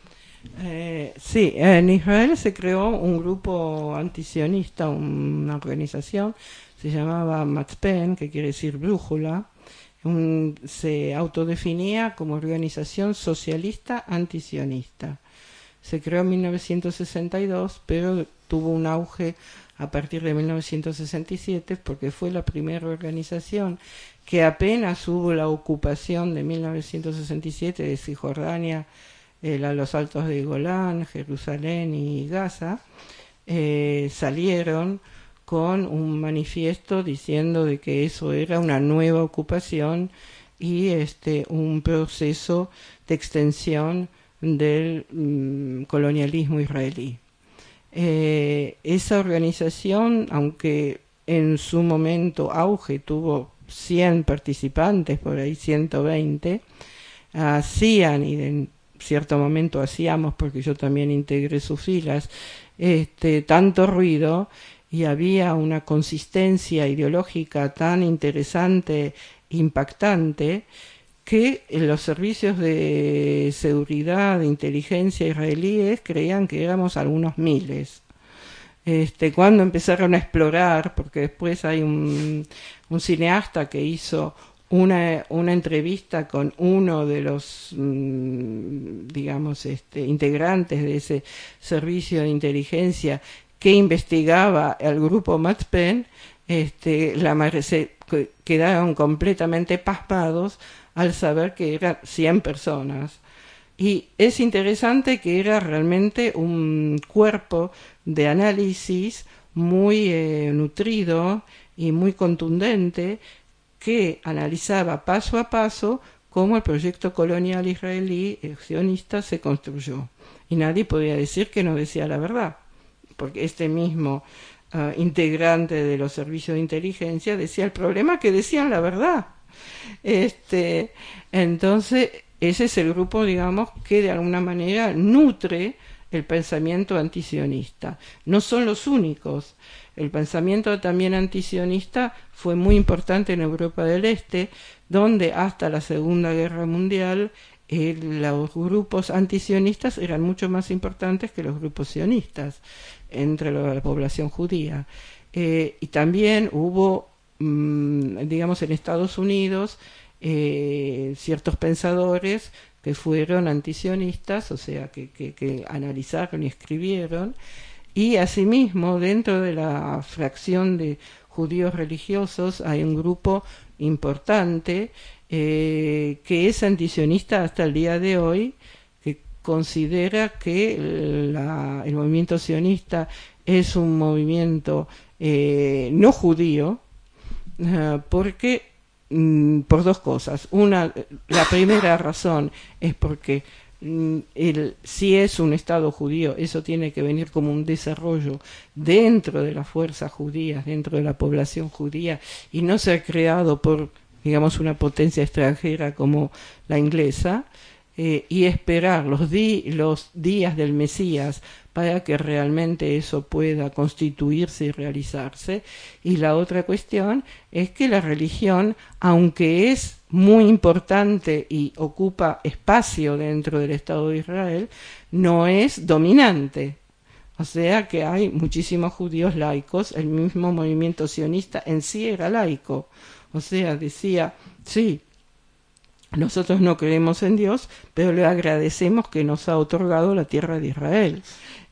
Eh, sí, en Israel se creó un grupo antisionista, una organización, se llamaba Matzpen, que quiere decir brújula, un, se autodefinía como organización socialista antisionista. Se creó en mil novecientos sesenta y dos, pero tuvo un auge a partir de mil novecientos sesenta y siete porque fue la primera organización que apenas hubo la ocupación de mil novecientos sesenta y siete de Cisjordania, eh, los Altos de Golán, Jerusalén y Gaza, eh, salieron con un manifiesto diciendo de que eso era una nueva ocupación y este un proceso de extensión del mm, colonialismo israelí. Eh, esa organización, aunque en su momento auge tuvo cien participantes, por ahí ciento veinte, hacían, y en cierto momento hacíamos, porque yo también integré sus filas, este, tanto ruido, y había una consistencia ideológica tan interesante, impactante, que los servicios de seguridad, de inteligencia israelíes creían que éramos algunos miles. Este, cuando empezaron a explorar, porque después hay un, un cineasta que hizo una, una entrevista con uno de los, mmm, digamos, este, integrantes de ese servicio de inteligencia que investigaba al grupo Matzpen, este, la, se quedaron completamente pasmados al saber que eran cien personas. Y es interesante que era realmente un cuerpo de análisis muy eh, nutrido y muy contundente que analizaba paso a paso cómo el proyecto colonial israelí eh, sionista se construyó. Y nadie podía decir que no decía la verdad, porque este mismo uh, integrante de los servicios de inteligencia decía el problema que decían la verdad. Este, entonces, ese es el grupo, digamos, que de alguna manera nutre el pensamiento antisionista. No son los únicos. El pensamiento también antisionista fue muy importante en Europa del Este, donde hasta la Segunda Guerra Mundial eh, los grupos antisionistas eran mucho más importantes que los grupos sionistas entre la población judía. Eh, y también hubo, mmm, digamos, en Estados Unidos, eh, ciertos pensadores que fueron antisionistas, o sea, que, que, que analizaron y escribieron, y asimismo, dentro de la fracción de judíos religiosos, hay un grupo importante eh, que es antisionista hasta el día de hoy, que considera que la, el movimiento sionista es un movimiento eh, no judío, uh, porque, mm, por dos cosas. Una, la primera razón es porque el, si es un Estado judío, eso tiene que venir como un desarrollo dentro de las fuerzas judías, dentro de la población judía, y no ser creado por, digamos, una potencia extranjera como la inglesa, eh, y esperar los, di los días del Mesías para que realmente eso pueda constituirse y realizarse. Y la otra cuestión es que la religión, aunque es muy importante y ocupa espacio dentro del Estado de Israel, no es dominante. O sea que hay muchísimos judíos laicos, el mismo movimiento sionista en sí era laico. O sea, decía, sí, nosotros no creemos en Dios, pero le agradecemos que nos ha otorgado la tierra de Israel.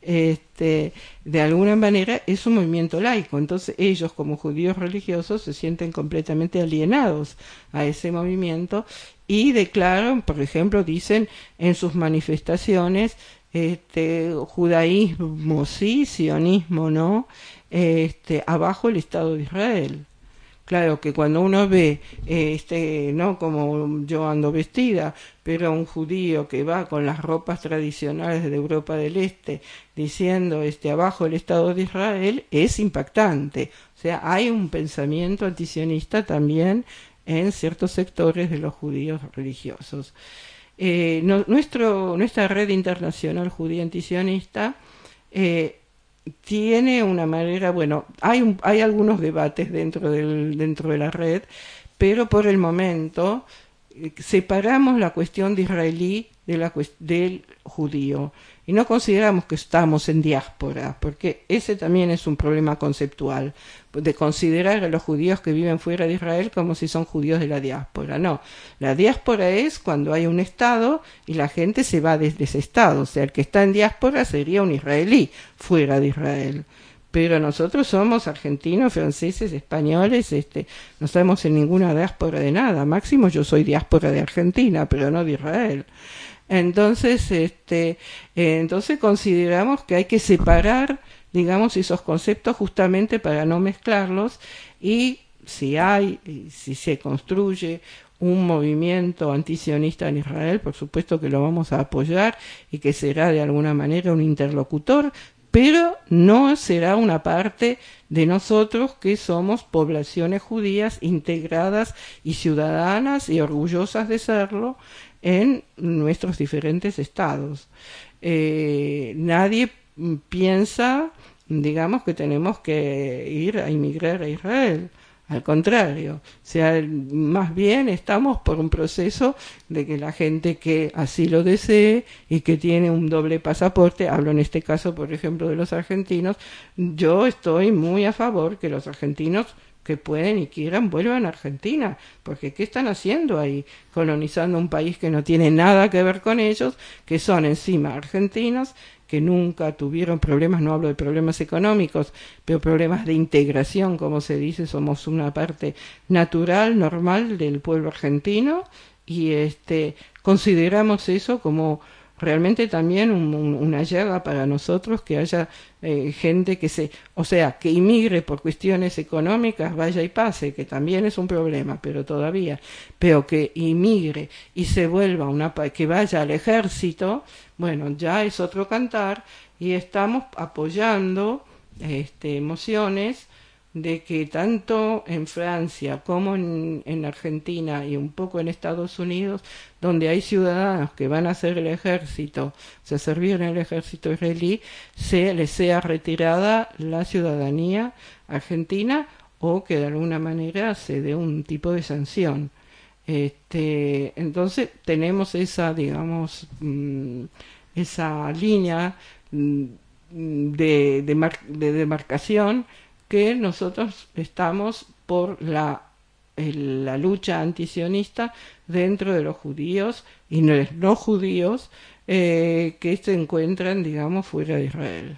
Este, de alguna manera es un movimiento laico, entonces ellos como judíos religiosos se sienten completamente alienados a ese movimiento y declaran, por ejemplo, dicen en sus manifestaciones, este, judaísmo sí, sionismo no, este, abajo el Estado de Israel. Claro que cuando uno ve, este, no como yo ando vestida, pero un judío que va con las ropas tradicionales de Europa del Este diciendo este abajo el Estado de Israel, es impactante. O sea, hay un pensamiento antisionista también en ciertos sectores de los judíos religiosos. Eh, no, nuestro, nuestra red internacional judía antisionista eh, tiene una manera, bueno, hay, un, hay algunos debates dentro, del, dentro de la red, pero por el momento eh, separamos la cuestión de israelí de la, del judío y no consideramos que estamos en diáspora, porque ese también es un problema conceptual, de considerar a los judíos que viven fuera de Israel como si son judíos de la diáspora. No, la diáspora es cuando hay un Estado y la gente se va desde ese Estado, o sea, el que está en diáspora sería un israelí fuera de Israel. Pero nosotros somos argentinos, franceses, españoles, este, no estamos en ninguna diáspora de nada. Máximo yo soy diáspora de Argentina, pero no de Israel. Entonces, este, eh, entonces consideramos que hay que separar, digamos, esos conceptos justamente para no mezclarlos, y si hay, si se construye un movimiento antisionista en Israel, por supuesto que lo vamos a apoyar y que será de alguna manera un interlocutor, pero no será una parte de nosotros que somos poblaciones judías integradas y ciudadanas y orgullosas de serlo en nuestros diferentes estados. Eh, nadie piensa, digamos, que tenemos que ir a inmigrar a Israel. Al contrario, o sea, más bien estamos por un proceso de que la gente que así lo desee y que tiene un doble pasaporte, hablo en este caso, por ejemplo, de los argentinos, yo estoy muy a favor que los argentinos que pueden y quieran vuelvan a Argentina, porque ¿qué están haciendo ahí? Colonizando un país que no tiene nada que ver con ellos, que son encima argentinos, que nunca tuvieron problemas, no hablo de problemas económicos, pero problemas de integración, como se dice, somos una parte natural, normal del pueblo argentino, y este consideramos eso como realmente también un, un, una llaga para nosotros, que haya eh, gente que se, o sea, que inmigre por cuestiones económicas, vaya y pase, que también es un problema, pero todavía, pero que inmigre y se vuelva una, que vaya al ejército, bueno, ya es otro cantar, y estamos apoyando este, emociones de que tanto en Francia como en, en Argentina y un poco en Estados Unidos, donde hay ciudadanos que van a hacer el ejército, o sea, servir en el ejército israelí, se les sea retirada la ciudadanía argentina o que de alguna manera se dé un tipo de sanción. Este, entonces tenemos esa, digamos, mmm, esa línea mmm, de, de, mar, de demarcación, que nosotros estamos por la, el, la lucha antisionista dentro de los judíos y los no judíos eh, que se encuentran, digamos, fuera de Israel.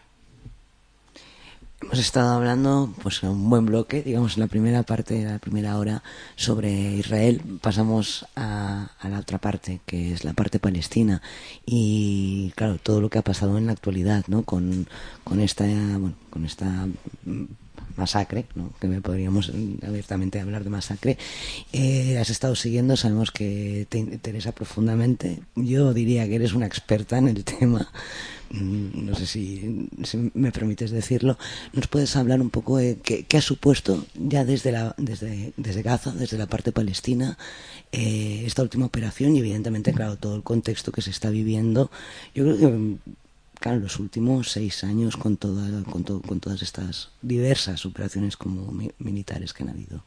Hemos estado hablando, pues, un buen bloque, digamos, en la primera parte, de la primera hora, sobre Israel. Pasamos a, a la otra parte, que es la parte palestina. Y, claro, todo lo que ha pasado en la actualidad, ¿no? Con, con esta, bueno, con esta masacre, ¿no? Que me podríamos abiertamente hablar de masacre. Eh, has estado siguiendo, sabemos que te interesa profundamente. Yo diría que eres una experta en el tema. No sé si, si me permites decirlo. ¿Nos puedes hablar un poco de qué, qué ha supuesto ya desde, la, desde, desde Gaza, desde la parte palestina, eh, esta última operación y evidentemente, claro, todo el contexto que se está viviendo? Yo creo que, claro, los últimos seis años con, toda, con, to, con todas estas diversas operaciones como mi, militares que han habido.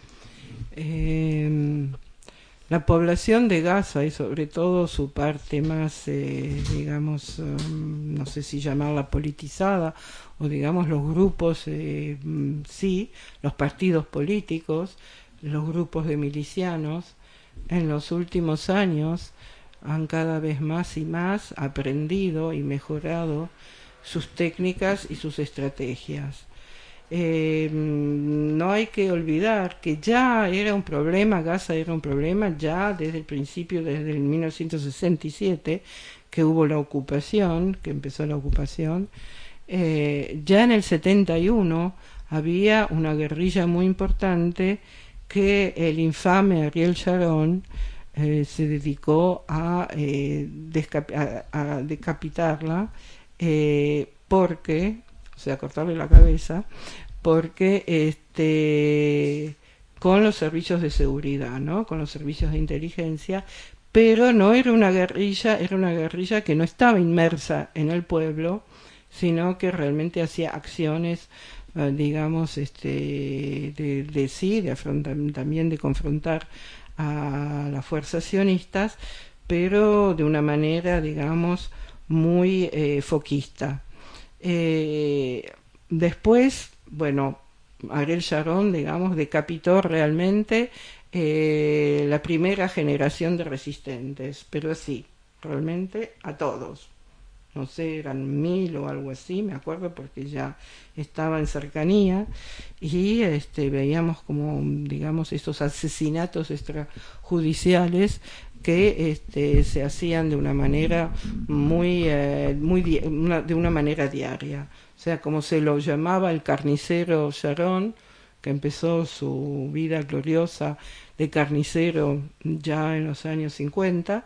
Eh... La población de Gaza y sobre todo su parte más, eh, digamos, um, no sé si llamarla politizada, o digamos los grupos, eh, sí, los partidos políticos, los grupos de milicianos, en los últimos años han cada vez más y más aprendido y mejorado sus técnicas y sus estrategias. Eh, no hay que olvidar que ya era un problema, Gaza era un problema ya desde el principio, desde el mil novecientos sesenta y siete, que hubo la ocupación, que empezó la ocupación. Eh, ya en el setenta y uno había una guerrilla muy importante que el infame Ariel Sharon eh, se dedicó a, eh, a, a decapitarla eh, porque, o sea, cortarle la cabeza, porque este con los servicios de seguridad, ¿no? Con los servicios de inteligencia, pero no era una guerrilla, era una guerrilla que no estaba inmersa en el pueblo, sino que realmente hacía acciones, eh, digamos, este de, de sí, de afrontar, también de confrontar a las fuerzas sionistas, pero de una manera, digamos, muy eh, foquista. Eh, después, bueno, Ariel Sharon, digamos, decapitó realmente eh, la primera generación de resistentes, pero sí, realmente a todos. No sé, eran mil o algo así, me acuerdo, porque ya estaba en cercanía, y este, veíamos como, digamos, estos asesinatos extrajudiciales que este, se hacían de una manera muy, eh, muy una, de una manera diaria. O sea, como se lo llamaba el carnicero Sharon, que empezó su vida gloriosa de carnicero ya en los años cincuenta,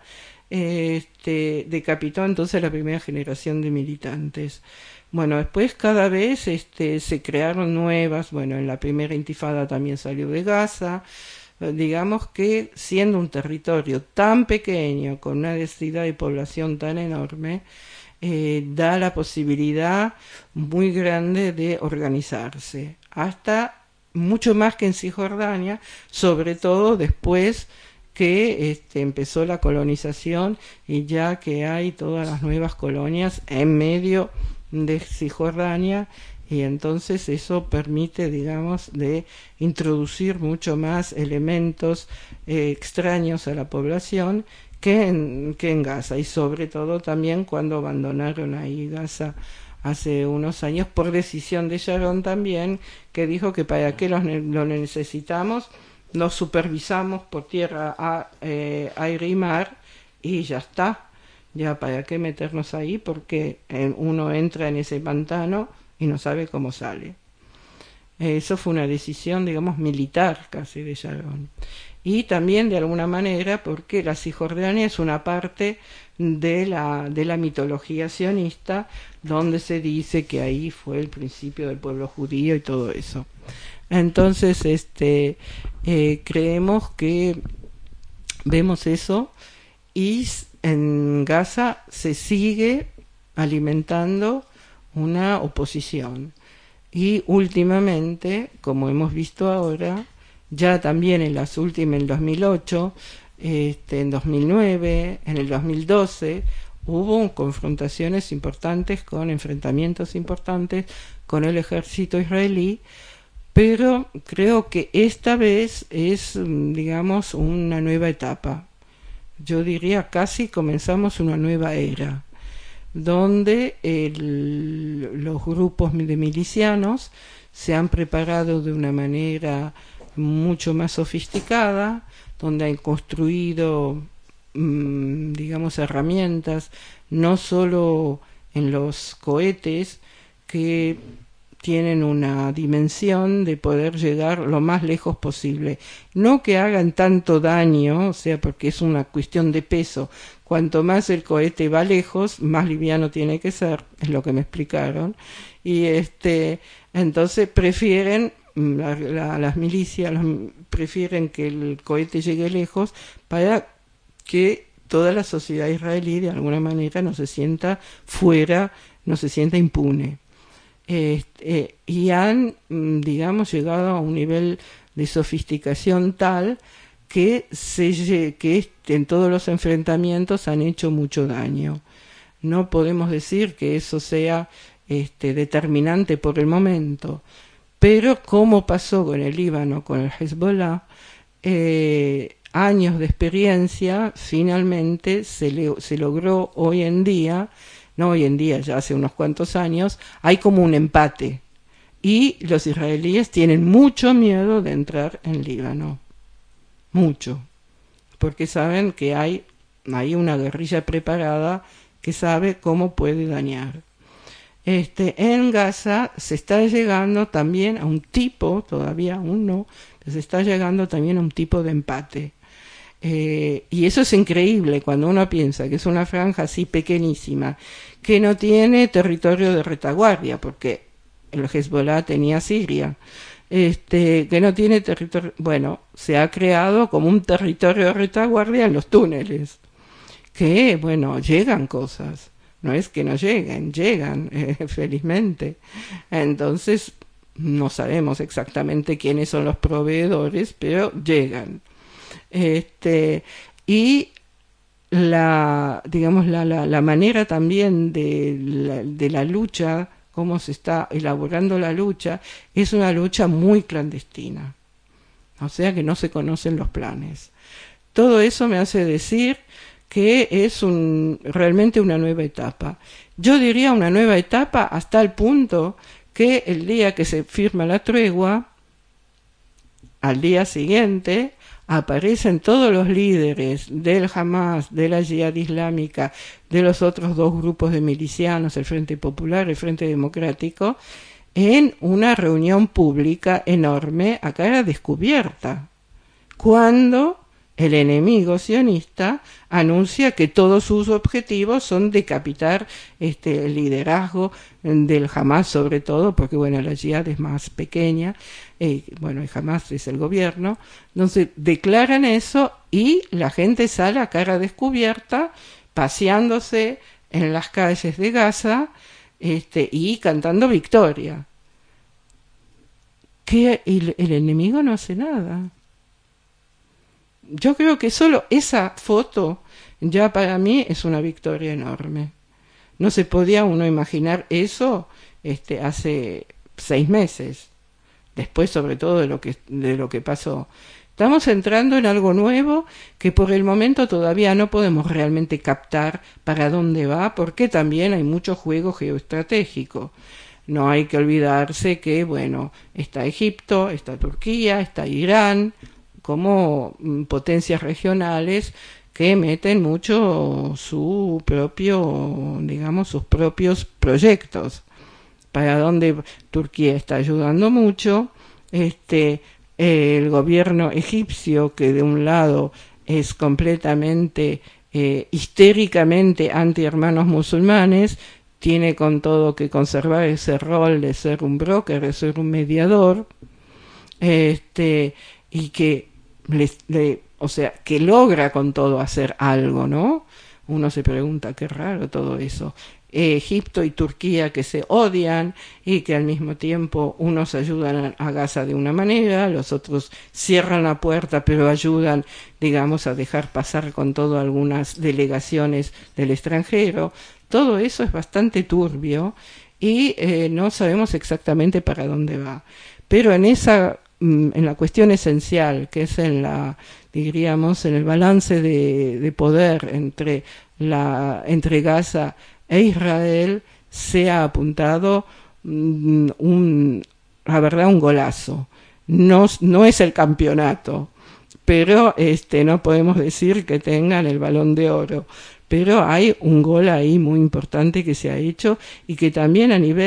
este, decapitó entonces la primera generación de militantes. Bueno, después cada vez este, se crearon nuevas, bueno, en la primera intifada también salió de Gaza. Digamos que siendo un territorio tan pequeño, con una densidad de población tan enorme, eh, da la posibilidad muy grande de organizarse, hasta mucho más que en Cisjordania, sobre todo después que este, empezó la colonización y ya que hay todas las nuevas colonias en medio de Cisjordania. Y entonces eso permite, digamos, de introducir mucho más elementos eh, extraños a la población que en, que en Gaza, y sobre todo también cuando abandonaron ahí Gaza hace unos años por decisión de Sharon también, que dijo que para qué lo, lo necesitamos, lo supervisamos por tierra, a, eh, aire y mar, y ya está, ya para qué meternos ahí, porque eh, uno entra en ese pantano y no sabe cómo sale. Eso fue una decisión, digamos, militar casi de Sharon. Y también de alguna manera porque la Cisjordania es una parte de la, de la mitología sionista, donde se dice que ahí fue el principio del pueblo judío y todo eso. Entonces, este, eh, creemos que vemos eso, y en Gaza se sigue alimentando una oposición, y últimamente, como hemos visto ahora, ya también en las últimas, en el dos mil ocho, este, en dos mil nueve, en el dos mil doce, hubo confrontaciones importantes, con enfrentamientos importantes con el ejército israelí, pero creo que esta vez es, digamos, una nueva etapa. Yo diría casi comenzamos una nueva era, donde el, los grupos de milicianos se han preparado de una manera mucho más sofisticada, donde han construido, mmm, digamos, herramientas, no solo en los cohetes, que tienen una dimensión de poder llegar lo más lejos posible. No que hagan tanto daño, o sea, porque es una cuestión de peso. Cuanto más el cohete va lejos, más liviano tiene que ser, es lo que me explicaron. Y este, entonces prefieren, la, la, las milicias los, prefieren que el cohete llegue lejos para que toda la sociedad israelí de alguna manera no se sienta fuera, no se sienta impune. Este, y han, digamos, llegado a un nivel de sofisticación tal que, se, que en todos los enfrentamientos han hecho mucho daño. No podemos decir que eso sea este, determinante por el momento, pero como pasó con el Líbano, con el Hezbollah, eh, años de experiencia, finalmente se, le, se logró hoy en día, no hoy en día, ya hace unos cuantos años, hay como un empate. Y los israelíes tienen mucho miedo de entrar en Líbano. Mucho. Porque saben que hay, hay una guerrilla preparada que sabe cómo puede dañar. Este, en Gaza se está llegando también a un tipo, todavía aún no, se está llegando también a un tipo de empate. Eh, y eso es increíble cuando uno piensa que es una franja así pequeñísima, que no tiene territorio de retaguardia, porque el Hezbollah tenía Siria, este, que no tiene territorio, bueno, se ha creado como un territorio de retaguardia en los túneles, que, bueno, llegan cosas, no es que no lleguen, llegan, eh, felizmente. Entonces, no sabemos exactamente quiénes son los proveedores, pero llegan. Este, y la, digamos, la, la, la manera también de la, de la lucha, cómo se está elaborando la lucha, es una lucha muy clandestina. O sea que no se conocen los planes. Todo eso me hace decir que es un, realmente una nueva etapa. Yo diría una nueva etapa hasta el punto que el día que se firma la tregua, al día siguiente, aparecen todos los líderes del Hamas, de la Yihad Islámica, de los otros dos grupos de milicianos, el Frente Popular, el Frente Democrático, en una reunión pública enorme a cara descubierta, cuando el enemigo sionista anuncia que todos sus objetivos son decapitar este, el liderazgo del Hamas, sobre todo, porque bueno, la Yihad es más pequeña, eh, bueno, el Hamas es el gobierno. Entonces declaran eso y la gente sale a cara descubierta, paseándose en las calles de Gaza este, y cantando victoria. Que el, el enemigo no hace nada. Yo creo que solo esa foto ya para mí es una victoria enorme. No se podía uno imaginar eso este, hace seis meses, después sobre todo de lo que, de lo que pasó. Estamos entrando en algo nuevo que por el momento todavía no podemos realmente captar para dónde va, porque también hay mucho juego geoestratégico. No hay que olvidarse que, bueno, está Egipto, está Turquía, está Irán, como potencias regionales que meten mucho su propio, digamos, sus propios proyectos. Para donde Turquía está ayudando mucho, este, el gobierno egipcio, que de un lado es completamente, eh, histéricamente anti-hermanos musulmanes, tiene con todo que conservar ese rol de ser un broker, de ser un mediador, este, y que Le, le, o sea, que logra con todo hacer algo, ¿no? Uno se pregunta, qué raro todo eso. Eh, Egipto y Turquía que se odian y que al mismo tiempo unos ayudan a, a Gaza de una manera, los otros cierran la puerta pero ayudan, digamos, a dejar pasar con todo algunas delegaciones del extranjero. Todo eso es bastante turbio y eh, no sabemos exactamente para dónde va. Pero en esa en la cuestión esencial, que es en la, diríamos, en el balance de, de poder entre la, entre Gaza e Israel, se ha apuntado un, un la verdad, un golazo. No, no es el campeonato, pero este, no podemos decir que tengan el Balón de Oro. Pero hay un gol ahí muy importante que se ha hecho y que también a nivel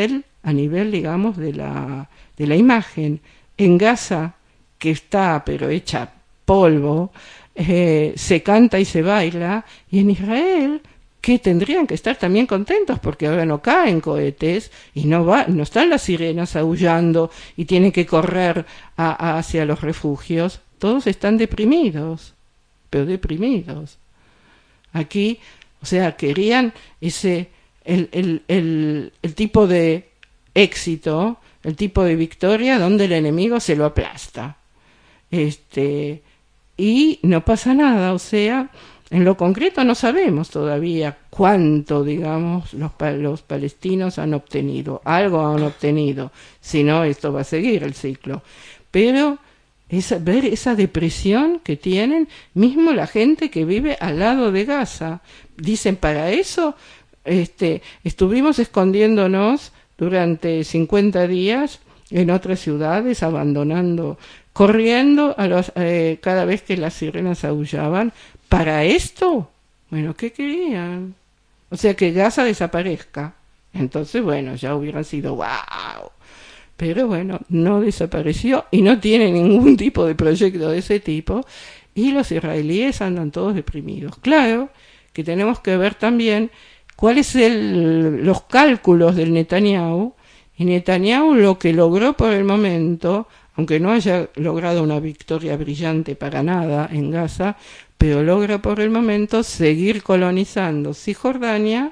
a nivel, digamos, de la, de la imagen. En Gaza, que está pero hecha polvo, eh, se canta y se baila, y en Israel, que tendrían que estar también contentos porque ahora no caen cohetes y no va, no están las sirenas aullando y tienen que correr a, a hacia los refugios. Todos están deprimidos, pero deprimidos. Aquí, o sea, querían ese el, el, el, el tipo de éxito, el tipo de victoria donde el enemigo se lo aplasta. Este, y no pasa nada, o sea, en lo concreto no sabemos todavía cuánto, digamos, los, los palestinos han obtenido. Algo han obtenido, si no, esto va a seguir el ciclo. Pero esa, ver esa depresión que tienen, mismo la gente que vive al lado de Gaza. Dicen, para eso este, estuvimos escondiéndonos durante cincuenta días en otras ciudades, abandonando, corriendo a los, eh, cada vez que las sirenas aullaban. ¿Para esto? Bueno, ¿qué querían? O sea, que Gaza desaparezca. Entonces, bueno, ya hubieran sido ¡wow! Pero bueno, no desapareció y no tiene ningún tipo de proyecto de ese tipo. Y los israelíes andan todos deprimidos. Claro que tenemos que ver también cuáles son los cálculos del Netanyahu. Y Netanyahu lo que logró por el momento, aunque no haya logrado una victoria brillante para nada en Gaza, pero logra por el momento seguir colonizando Cisjordania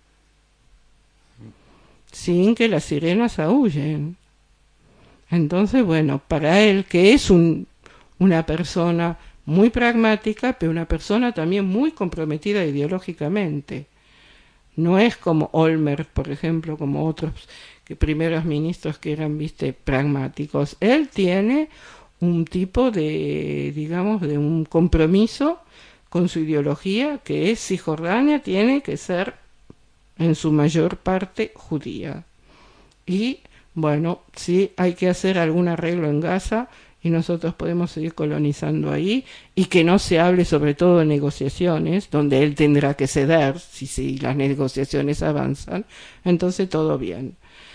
sin que las sirenas aúllen. Entonces, bueno, para él, que es un, una persona muy pragmática, pero una persona también muy comprometida ideológicamente. No es como Olmert, por ejemplo, como otros que primeros ministros que eran, viste, pragmáticos. Él tiene un tipo de, digamos, de un compromiso con su ideología, que es Cisjordania tiene que ser en su mayor parte judía. Y, bueno, sí hay que hacer algún arreglo en Gaza y nosotros podemos seguir colonizando ahí, y que no se hable sobre todo de negociaciones, donde él tendrá que ceder si, si las negociaciones avanzan, entonces todo bien.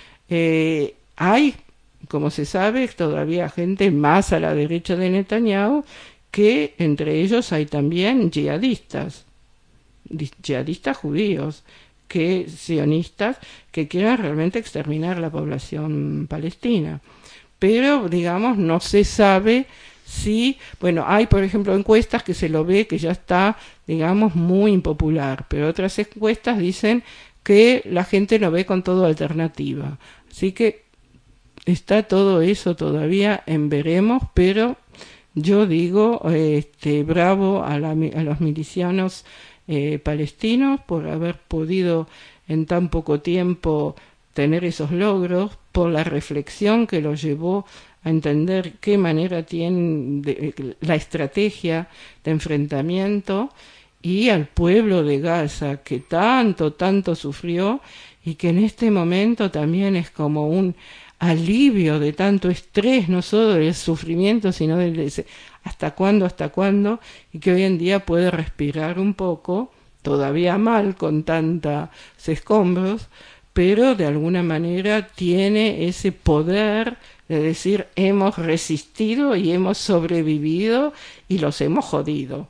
Eh, hay, como se sabe, todavía gente más a la derecha de Netanyahu, que entre ellos hay también yihadistas, yihadistas judíos, que sionistas, que quieran realmente exterminar la población palestina. Pero, digamos, no se sabe si, bueno, hay, por ejemplo, encuestas que se lo ve que ya está, digamos, muy impopular, pero otras encuestas dicen que la gente lo ve con todo alternativa. Así que está todo eso todavía en veremos, pero yo digo, este, bravo a, la, a los milicianos eh, palestinos por haber podido en tan poco tiempo tener esos logros, por la reflexión que los llevó a entender qué manera tienen de, la estrategia de enfrentamiento, y al pueblo de Gaza, que tanto, tanto sufrió, y que en este momento también es como un alivio de tanto estrés, no solo del sufrimiento, sino del hasta cuándo, hasta cuándo, y que hoy en día puede respirar un poco, todavía mal con tantos escombros, pero de alguna manera tiene ese poder de decir, hemos resistido y hemos sobrevivido y los hemos jodido.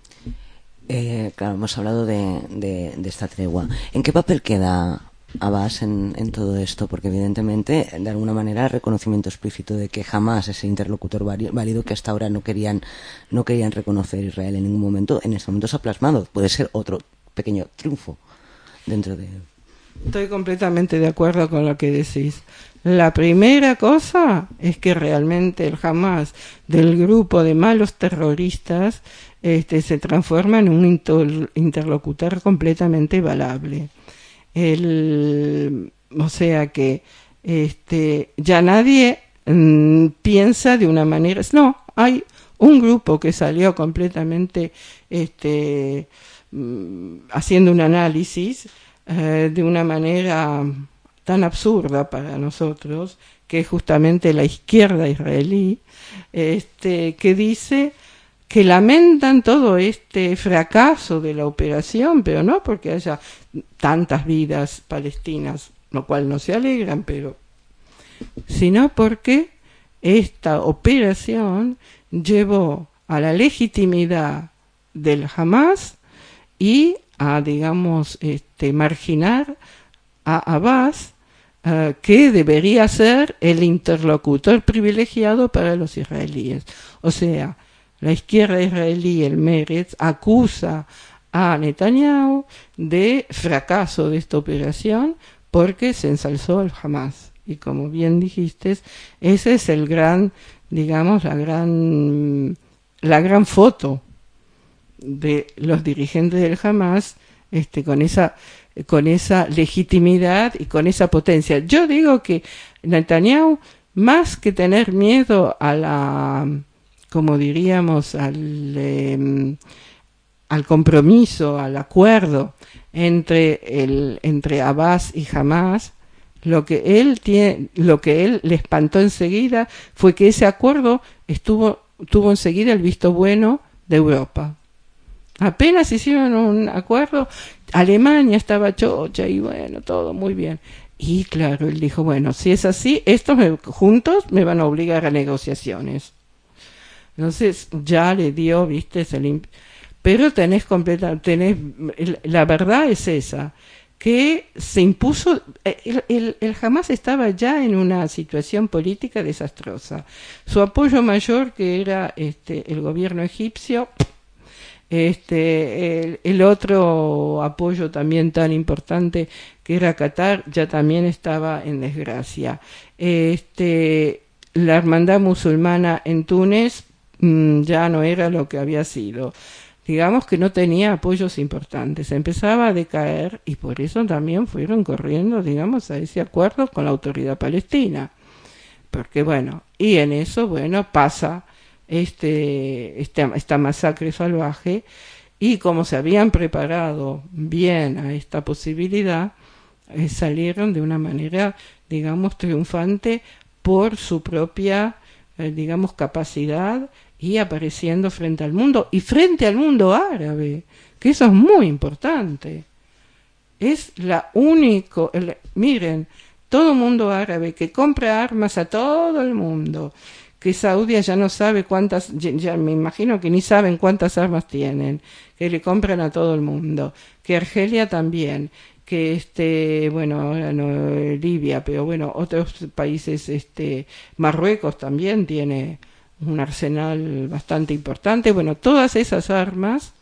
Eh, claro, hemos hablado de, de, de esta tregua. ¿En qué papel queda Abbas en, en todo esto? Porque evidentemente, de alguna manera, el reconocimiento explícito de que jamás ese interlocutor válido que hasta ahora no querían no querían reconocer Israel en ningún momento, en este momento se ha plasmado. Puede ser otro pequeño triunfo dentro de... Estoy completamente de acuerdo con lo que decís. La primera cosa es que realmente el Hamas del grupo de malos terroristas este, se transforma en un inter- interlocutor completamente valable. El, o sea que este, ya nadie mmm, piensa de una manera... No, hay un grupo que salió completamente este, mmm, haciendo un análisis eh, de una manera tan absurda para nosotros, que es justamente la izquierda israelí, este, que dice que lamentan todo este fracaso de la operación, pero no porque haya tantas vidas palestinas, lo cual no se alegran, pero sino porque esta operación llevó a la legitimidad del Hamas y a, digamos, este, marginar a Abbas, uh, que debería ser el interlocutor privilegiado para los israelíes. O sea, la izquierda israelí, el Meretz, acusa a Netanyahu de fracaso de esta operación porque se ensalzó el Hamas. Y como bien dijiste, ese es el gran, digamos, la gran, la gran foto de los dirigentes del Hamas, este, con esa, con esa legitimidad y con esa potencia. Yo digo que Netanyahu, más que tener miedo a la, como diríamos, al, eh, al compromiso, al acuerdo entre el, entre Abbas y Hamas, lo que él tiene, lo que él le espantó enseguida fue que ese acuerdo estuvo, tuvo enseguida el visto bueno de Europa. Apenas hicieron un acuerdo, Alemania estaba chocha y bueno, todo muy bien. Y claro, él dijo, bueno, si es así, estos me, juntos me van a obligar a negociaciones. Entonces ya le dio, viste, se le, pero tenés completa, tenés, la verdad es esa, que se impuso, el, el, el Hamas estaba ya en una situación política desastrosa. Su apoyo mayor, que era este el gobierno egipcio, este el, el otro apoyo también tan importante, que era Qatar, ya también estaba en desgracia. Este la hermandad musulmana en Túnez mmm, ya no era lo que había sido. Digamos que no tenía apoyos importantes, empezaba a decaer y por eso también fueron corriendo, digamos, a ese acuerdo con la autoridad palestina. Porque bueno, y en eso, bueno, pasa este, este esta masacre salvaje y como se habían preparado bien a esta posibilidad, eh, salieron de una manera, digamos, triunfante por su propia, eh, digamos, capacidad y apareciendo frente al mundo, y frente al mundo árabe, que eso es muy importante. Es la único, el, miren, todo mundo árabe que compra armas a todo el mundo, que Saudi ya no sabe cuántas, ya, ya me imagino que ni saben cuántas armas tienen, que le compran a todo el mundo, que Argelia también, que este, bueno, ahora no, Libia, pero bueno, otros países, este, Marruecos también tiene un arsenal bastante importante. Bueno, todas esas armas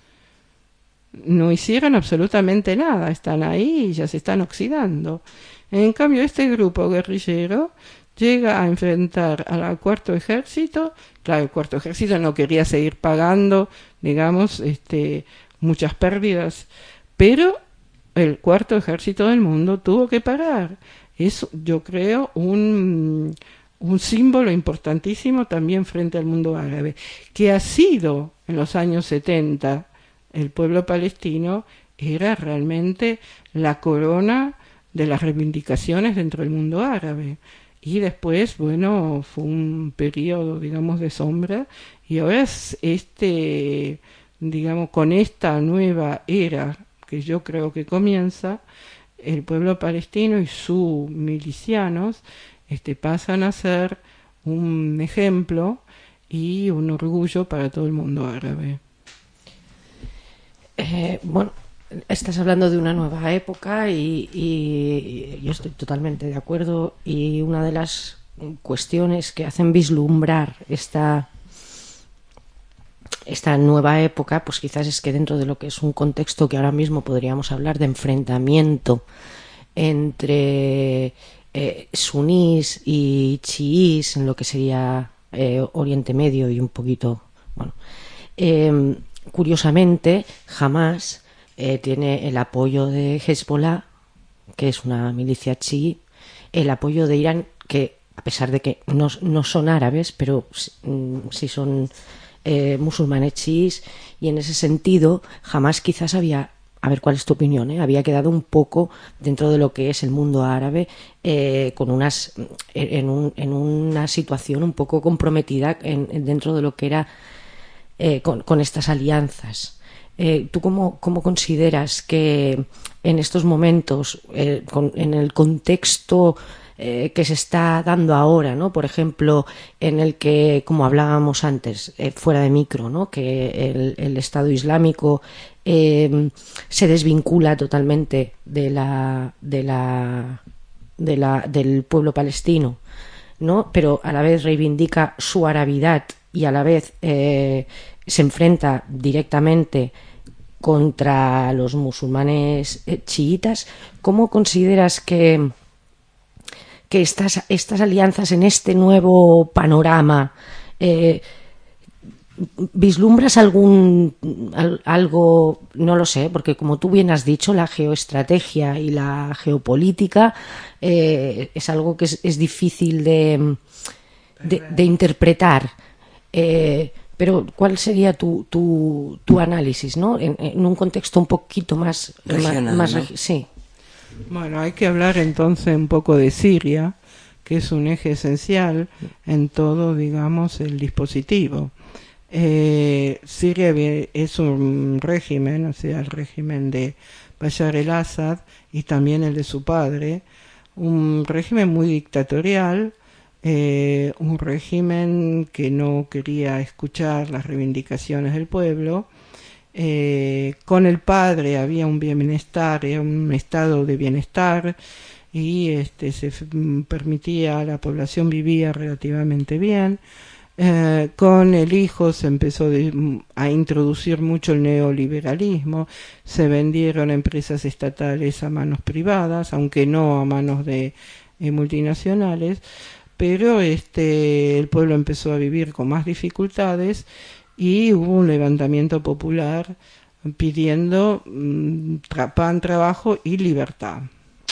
no hicieron absolutamente nada, están ahí y ya se están oxidando. En cambio, este grupo guerrillero llega a enfrentar al cuarto ejército. Claro, el cuarto ejército no quería seguir pagando, digamos, este, muchas pérdidas, pero el cuarto ejército del mundo tuvo que parar. Es, yo creo, un un símbolo importantísimo también frente al mundo árabe, que ha sido en los años setenta el pueblo palestino, era realmente la corona de las reivindicaciones dentro del mundo árabe. Y después, bueno, fue un periodo, digamos, de sombra, y ahora es este, digamos, con esta nueva era que yo creo que comienza, el pueblo palestino y sus milicianos Este, pasan a ser un ejemplo y un orgullo para todo el mundo árabe. Eh, bueno, estás hablando de una nueva época y, y yo estoy totalmente de acuerdo, y una de las cuestiones que hacen vislumbrar esta, esta nueva época, pues quizás es que dentro de lo que es un contexto que ahora mismo podríamos hablar de enfrentamiento entre Eh, sunís y chiís en lo que sería eh, Oriente Medio y un poquito, bueno, eh, curiosamente Hamas eh, tiene el apoyo de Hezbollah, que es una milicia chií, el apoyo de Irán, que a pesar de que no, no son árabes, pero sí son eh, musulmanes chiíes, y en ese sentido Hamas quizás había, a ver cuál es tu opinión, ¿eh? había quedado un poco dentro de lo que es el mundo árabe, eh, con unas en, un, en una situación un poco comprometida en, en dentro de lo que era eh, con, con estas alianzas. Eh, ¿Tú cómo, cómo consideras que en estos momentos, eh, con, en el contexto eh, que se está dando ahora, ¿no? Por ejemplo, en el que, como hablábamos antes, eh, fuera de micro, ¿no? Que el, el Estado Islámico eh, se desvincula totalmente de la, de la, de la, del pueblo palestino, ¿no? Pero a la vez reivindica su arabidad y a la vez eh, se enfrenta directamente contra los musulmanes eh, chiitas. ¿Cómo consideras que, que estas, estas alianzas en este nuevo panorama, eh, vislumbras algún al, algo, no lo sé, porque como tú bien has dicho, la geoestrategia y la geopolítica eh, es algo que es, es difícil de, de, de interpretar. Eh, Pero ¿cuál sería tu, tu, tu análisis, ¿no? En, en un contexto un poquito más regional, más, ¿no? más, sí. Bueno, hay que hablar entonces un poco de Siria, que es un eje esencial en todo, digamos, el dispositivo. Eh, Siria es un régimen, o sea, el régimen de Bashar el-Assad y también el de su padre, un régimen muy dictatorial. Eh, un régimen que no quería escuchar las reivindicaciones del pueblo. Eh, con el padre había un bienestar, un estado de bienestar, y este se permitía, la población vivía relativamente bien. Eh, con el hijo se empezó de, a introducir mucho el neoliberalismo, se vendieron empresas estatales a manos privadas, aunque no a manos de eh, multinacionales. Pero este, el pueblo empezó a vivir con más dificultades y hubo un levantamiento popular pidiendo tra- pan, trabajo y libertad.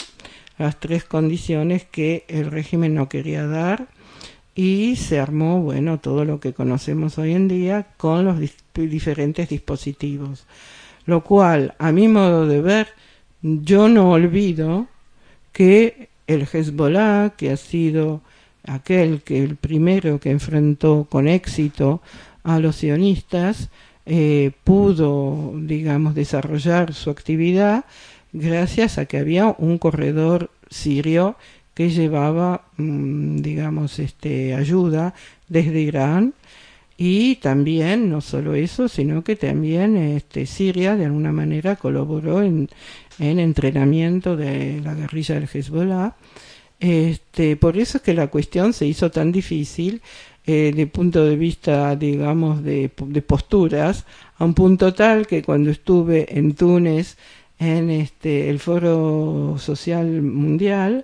Las tres condiciones que el régimen no quería dar, y se armó, bueno, todo lo que conocemos hoy en día con los dis- diferentes dispositivos. Lo cual, a mi modo de ver, yo no olvido que el Hezbollah, que ha sido aquel que el primero que enfrentó con éxito a los sionistas, eh, pudo, digamos, desarrollar su actividad gracias a que había un corredor sirio que llevaba, mmm, digamos, este, ayuda desde Irán. Y también, no solo eso, sino que también este, Siria de alguna manera colaboró en, en entrenamiento de la guerrilla del Hezbollah. Este, por eso es que la cuestión se hizo tan difícil eh, de punto de vista, digamos, de, de posturas, a un punto tal que cuando estuve en Túnez en este el Foro Social Mundial,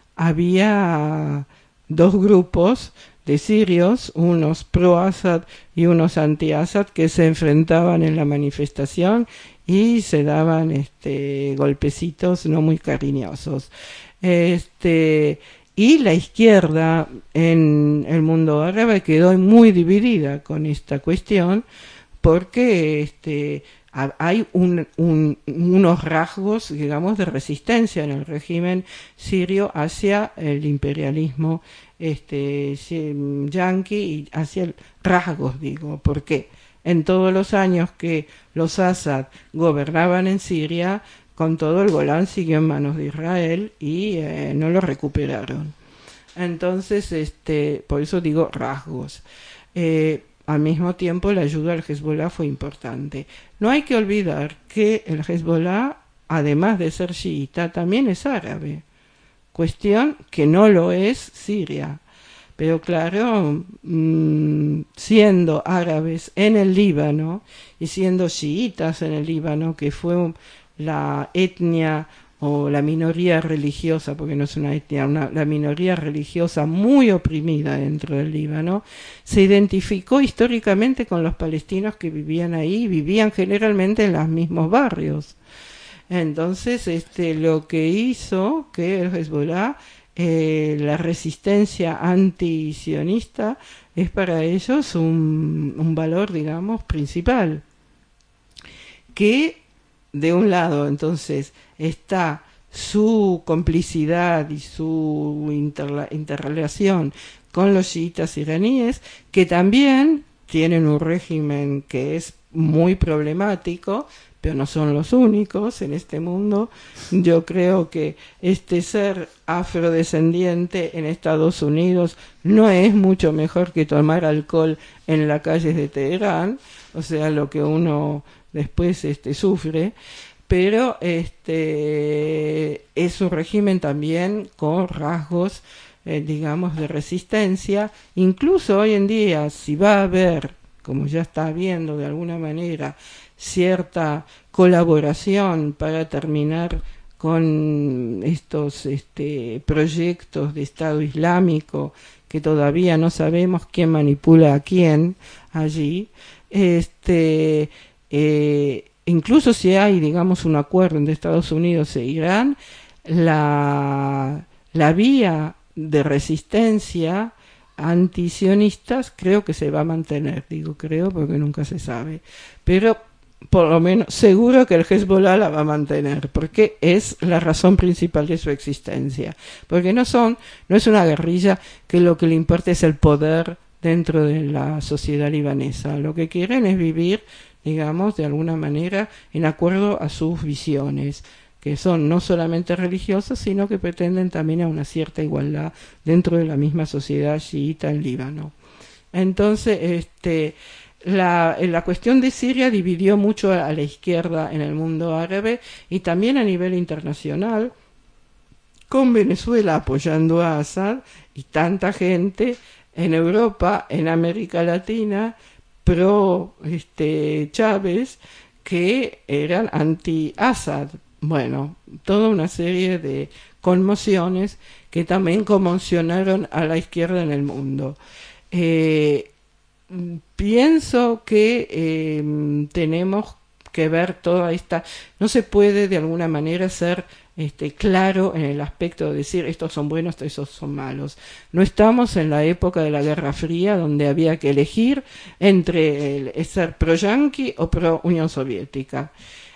había dos grupos de sirios, unos pro-Assad y unos anti-Assad, que se enfrentaban en la manifestación y se daban este golpecitos no muy cariñosos. Este, y la izquierda en el mundo árabe quedó muy dividida con esta cuestión, porque este, hay un, un, unos rasgos, digamos, de resistencia en el régimen sirio hacia el imperialismo este, yanqui y hacia el, rasgos, digo, porque en todos los años que los Assad gobernaban en Siria, con todo el Golán siguió en manos de Israel y eh, no lo recuperaron. Entonces, este, por eso digo rasgos. Eh, al mismo tiempo, la ayuda al Hezbollah fue importante. No hay que olvidar que el Hezbollah, además de ser chiita, también es árabe. Cuestión que no lo es Siria. Pero claro, mmm, siendo árabes en el Líbano y siendo chiitas en el Líbano, que fue un, la etnia o la minoría religiosa, porque no es una etnia, una, la minoría religiosa muy oprimida dentro del Líbano, se identificó históricamente con los palestinos que vivían ahí, vivían generalmente en los mismos barrios. Entonces, este, lo que hizo que el Hezbollah, eh, la resistencia anti-sionista, es para ellos un, un valor, digamos, principal. Que de un lado, entonces, está su complicidad y su interla- interrelación con los chiitas iraníes, que también tienen un régimen que es muy problemático, pero no son los únicos en este mundo. Yo creo que este ser afrodescendiente en Estados Unidos no es mucho mejor que tomar alcohol en las calles de Teherán, o sea, lo que uno después este, sufre, pero este es un régimen también con rasgos, eh, digamos, de resistencia. Incluso hoy en día, si va a haber, como ya está habiendo de alguna manera, cierta colaboración para terminar con estos este, proyectos de Estado Islámico, que todavía no sabemos quién manipula a quién allí, este, eh, incluso si hay, digamos, un acuerdo entre Estados Unidos e Irán, la, la vía de resistencia antisionistas creo que se va a mantener. Digo creo porque nunca se sabe, pero por lo menos seguro que el Hezbollah la va a mantener, porque es la razón principal de su existencia, porque no son, no es una guerrilla que lo que le importa es el poder dentro de la sociedad libanesa. Lo que quieren es vivir, digamos, de alguna manera en acuerdo a sus visiones, que son no solamente religiosas, sino que pretenden también a una cierta igualdad dentro de la misma sociedad chiita en Líbano. Entonces, este, la, la cuestión de Siria dividió mucho a la izquierda en el mundo árabe y también a nivel internacional, con Venezuela apoyando a Assad y tanta gente en Europa, en América Latina, pro este, Chávez, que eran anti-Assad. Bueno, toda una serie de conmociones que también conmocionaron a la izquierda en el mundo. Eh, pienso que eh, tenemos que ver toda esta... No se puede de alguna manera ser este, claro en el aspecto de decir estos son buenos, estos son malos. No estamos en la época de la Guerra Fría donde había que elegir entre el, ser pro-yanqui o pro-Unión Soviética.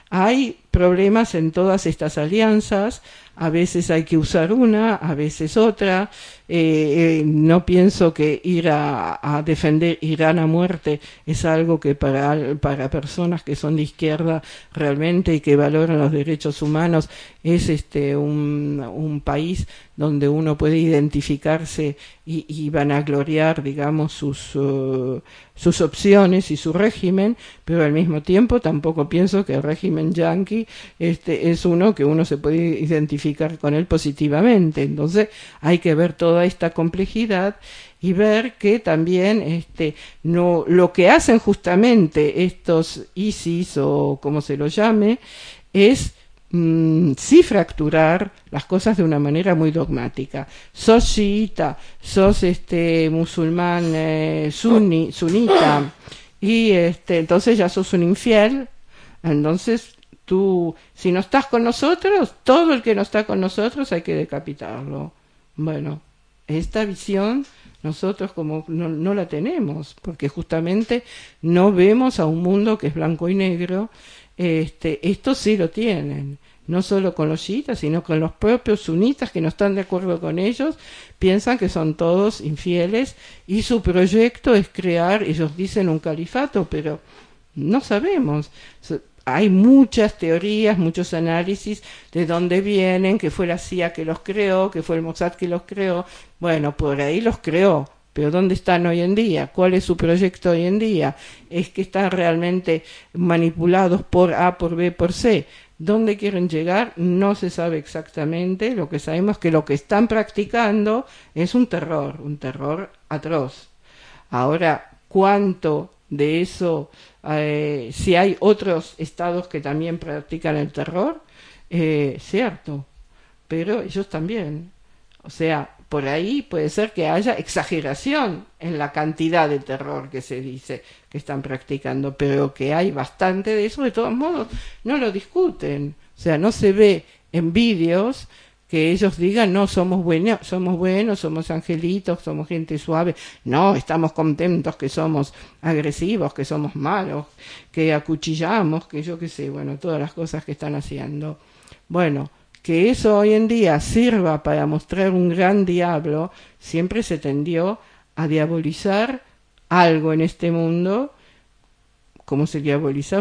Hay problemas en todas estas alianzas, a veces hay que usar una, a veces otra. Eh, eh, no pienso que ir a, a defender Irán a muerte es algo que para, para personas que son de izquierda realmente y que valoran los derechos humanos es este un, un país donde uno puede identificarse y, y vanagloriar, digamos, sus, uh, sus opciones y su régimen, pero al mismo tiempo tampoco pienso que el régimen yanqui este, es uno que uno se puede identificar con él positivamente. Entonces hay que ver toda esta complejidad y ver que también este, no, lo que hacen justamente estos ISIS o como se lo llame es Mm, sí fracturar las cosas de una manera muy dogmática. Sos chiita, sos este musulmán eh, sunni, sunita y este entonces ya sos un infiel. Entonces tú, si no estás con nosotros, todo el que no está con nosotros hay que decapitarlo. Bueno, esta visión nosotros como no, no la tenemos, porque justamente no vemos a un mundo que es blanco y negro. Este, esto sí lo tienen, no solo con los chiitas, sino con los propios sunitas que no están de acuerdo con ellos, piensan que son todos infieles y su proyecto es crear, ellos dicen un califato, pero no sabemos. Hay muchas teorías, muchos análisis de dónde vienen, que fue la C I A que los creó, que fue el Mossad que los creó. Bueno, por ahí los creó. Pero ¿dónde están hoy en día? ¿Cuál es su proyecto hoy en día? ¿Es que están realmente manipulados por A, por B, por C? ¿Dónde quieren llegar? No se sabe exactamente. Lo que sabemos es que lo que están practicando es un terror, un terror atroz. Ahora, ¿cuánto de eso, eh, si hay otros estados que también practican el terror? Eh, cierto, pero ellos también. O sea, por ahí puede ser que haya exageración en la cantidad de terror que se dice que están practicando, pero que hay bastante de eso, de todos modos, no lo discuten. O sea, no se ve en vídeos que ellos digan, no, somos buenos, somos buenos, somos angelitos, somos gente suave. No, estamos contentos que somos agresivos, que somos malos, que acuchillamos, que yo qué sé, bueno, todas las cosas que están haciendo. Bueno, que eso hoy en día sirva para mostrar un gran diablo, siempre se tendió a diabolizar algo en este mundo, como se diabolizaban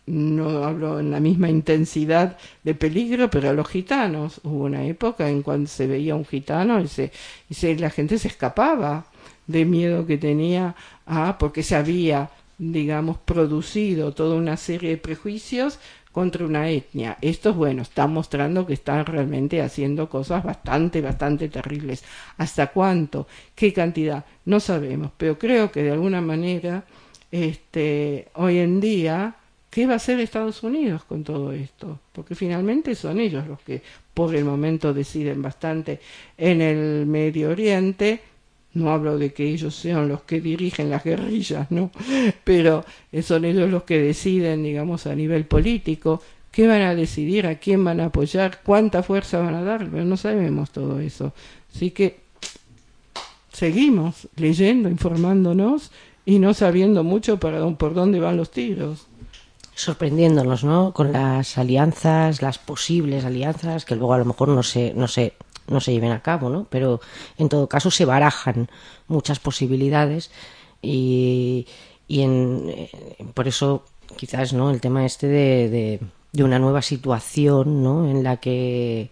no hablo en la misma intensidad de peligro, pero a los gitanos hubo una época en cuando se veía un gitano y, se, y se, la gente se escapaba de miedo que tenía a, porque se había, digamos, producido toda una serie de prejuicios contra una etnia. Esto, bueno, está mostrando que están realmente haciendo cosas bastante, bastante terribles. ¿Hasta cuánto? ¿Qué cantidad? No sabemos, pero creo que de alguna manera, este, hoy en día, ¿qué va a hacer Estados Unidos con todo esto? Porque finalmente son ellos los que por el momento deciden bastante en el Medio Oriente. No hablo de que ellos sean los que dirigen las guerrillas, ¿no? Pero son ellos los que deciden, digamos, a nivel político, qué van a decidir, a quién van a apoyar, cuánta fuerza van a dar, pero no sabemos todo eso. Así que seguimos leyendo, informándonos y no sabiendo mucho para por dónde van los tiros. Sorprendiéndonos, ¿no? Con las alianzas, las posibles alianzas, que luego a lo mejor no se, no se, no se lleven a cabo, ¿no? Pero en todo caso se barajan muchas posibilidades y, y en, eh, por eso quizás, ¿no? El tema este de, de, de una nueva situación, ¿no? En la que,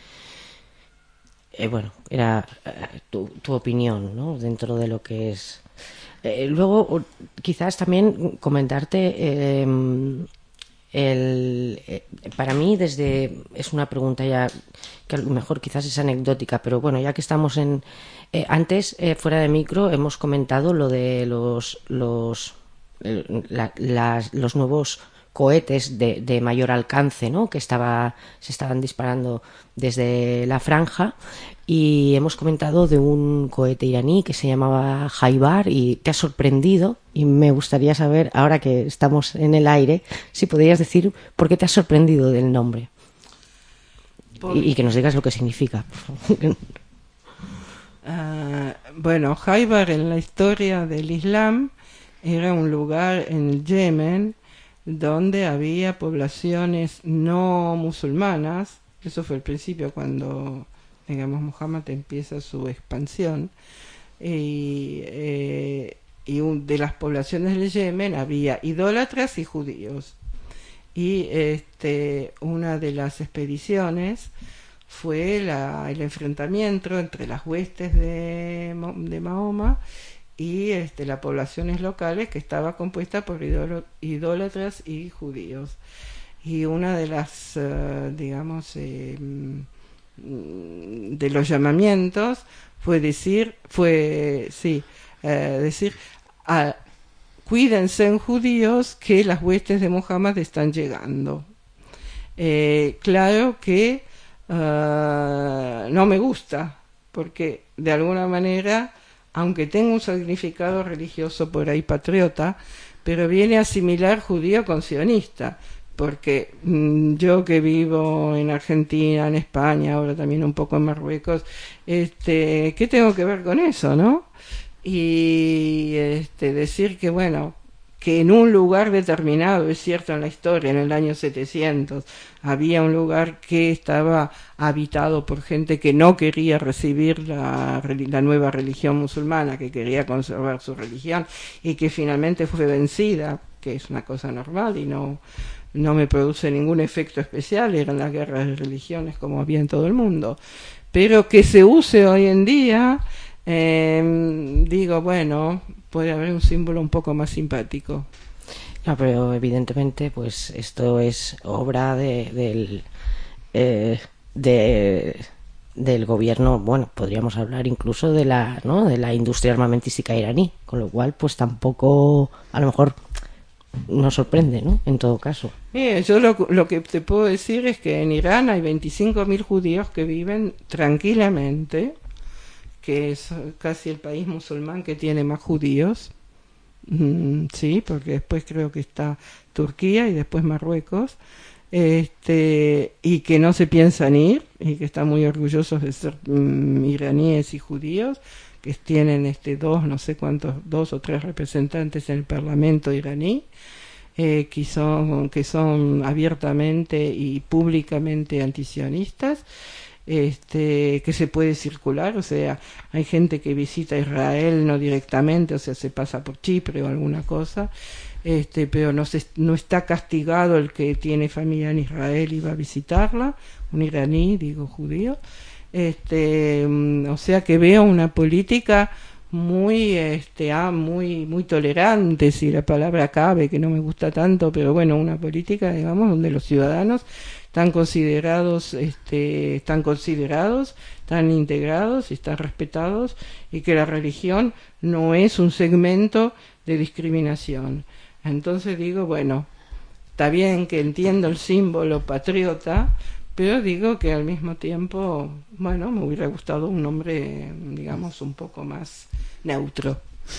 eh, bueno, era eh, tu, tu opinión, ¿no? Dentro de lo que es... Eh, luego, quizás también comentarte, eh, el, eh, para mí desde es una pregunta ya que a lo mejor quizás es anecdótica, pero bueno, ya que estamos en... Eh, antes, eh, fuera de micro, hemos comentado lo de los, los, eh, la, las, los nuevos cohetes de, de mayor alcance, ¿no? Que estaba, se estaban disparando desde la franja. Y hemos comentado de un cohete iraní que se llamaba Haibar y te ha sorprendido y me gustaría saber, ahora que estamos en el aire, si podrías decir por qué te has sorprendido del nombre por... y, y que nos digas lo que significa. uh, bueno, Haibar en la historia del Islam era un lugar en el Yemen donde había poblaciones no musulmanas. Eso fue el principio cuando... digamos, Muhammad empieza su expansión y, eh, y un, de las poblaciones del Yemen había idólatras y judíos y este, una de las expediciones fue la, el enfrentamiento entre las huestes de, de Mahoma y este, las poblaciones locales que estaba compuesta por idólatras y judíos, y una de las uh, digamos eh, de los llamamientos fue decir fue sí eh, decir a, cuídense en judíos que las huestes de Muhammad están llegando. Eh, claro que uh, no me gusta porque de alguna manera, aunque tenga un significado religioso por ahí patriota, pero viene a asimilar judío con sionista. Porque mmm, yo que vivo en Argentina, en España, ahora también un poco en Marruecos, este, ¿qué tengo que ver con eso, no? Y este, decir que, bueno, que en un lugar determinado, es cierto, en la historia, en el año setecientos, había un lugar que estaba habitado por gente que no quería recibir la, la nueva religión musulmana, que quería conservar su religión, y que finalmente fue vencida, que es una cosa normal y no... no me produce ningún efecto especial, eran las guerras de religiones como había en todo el mundo, pero que se use hoy en día, eh, digo, bueno, puede haber un símbolo un poco más simpático. No, pero evidentemente pues esto es obra de, del eh, de, del gobierno, bueno, podríamos hablar incluso de la, ¿no? de la industria armamentística iraní, con lo cual pues tampoco, a lo mejor nos sorprende, ¿no? En todo caso. Eh, yo lo, lo que te puedo decir es que en Irán hay veinticinco mil judíos que viven tranquilamente, que es casi el país musulmán que tiene más judíos. Mm, sí, porque después creo que está Turquía y después Marruecos. Este, y que no se piensan ir y que están muy orgullosos de ser mm, iraníes y judíos, que tienen este dos, no sé cuántos, dos o tres representantes en el Parlamento iraní, eh, que son que son abiertamente y públicamente antisionistas, este, que se puede circular, o sea, hay gente que visita Israel no directamente, o sea, se pasa por Chipre o alguna cosa, este, pero no, se, no está castigado el que tiene familia en Israel y va a visitarla, un iraní, digo judío. Este, o sea que veo una política muy, este, ah, muy, muy tolerante, si la palabra cabe, que no me gusta tanto, pero bueno, una política, digamos, donde los ciudadanos están considerados, este, están considerados, están integrados y están respetados, y que la religión no es un segmento de discriminación. Entonces digo, bueno, está bien que entiendo el símbolo patriota, pero digo que al mismo tiempo, bueno, me hubiera gustado un nombre, digamos, un poco más neutro.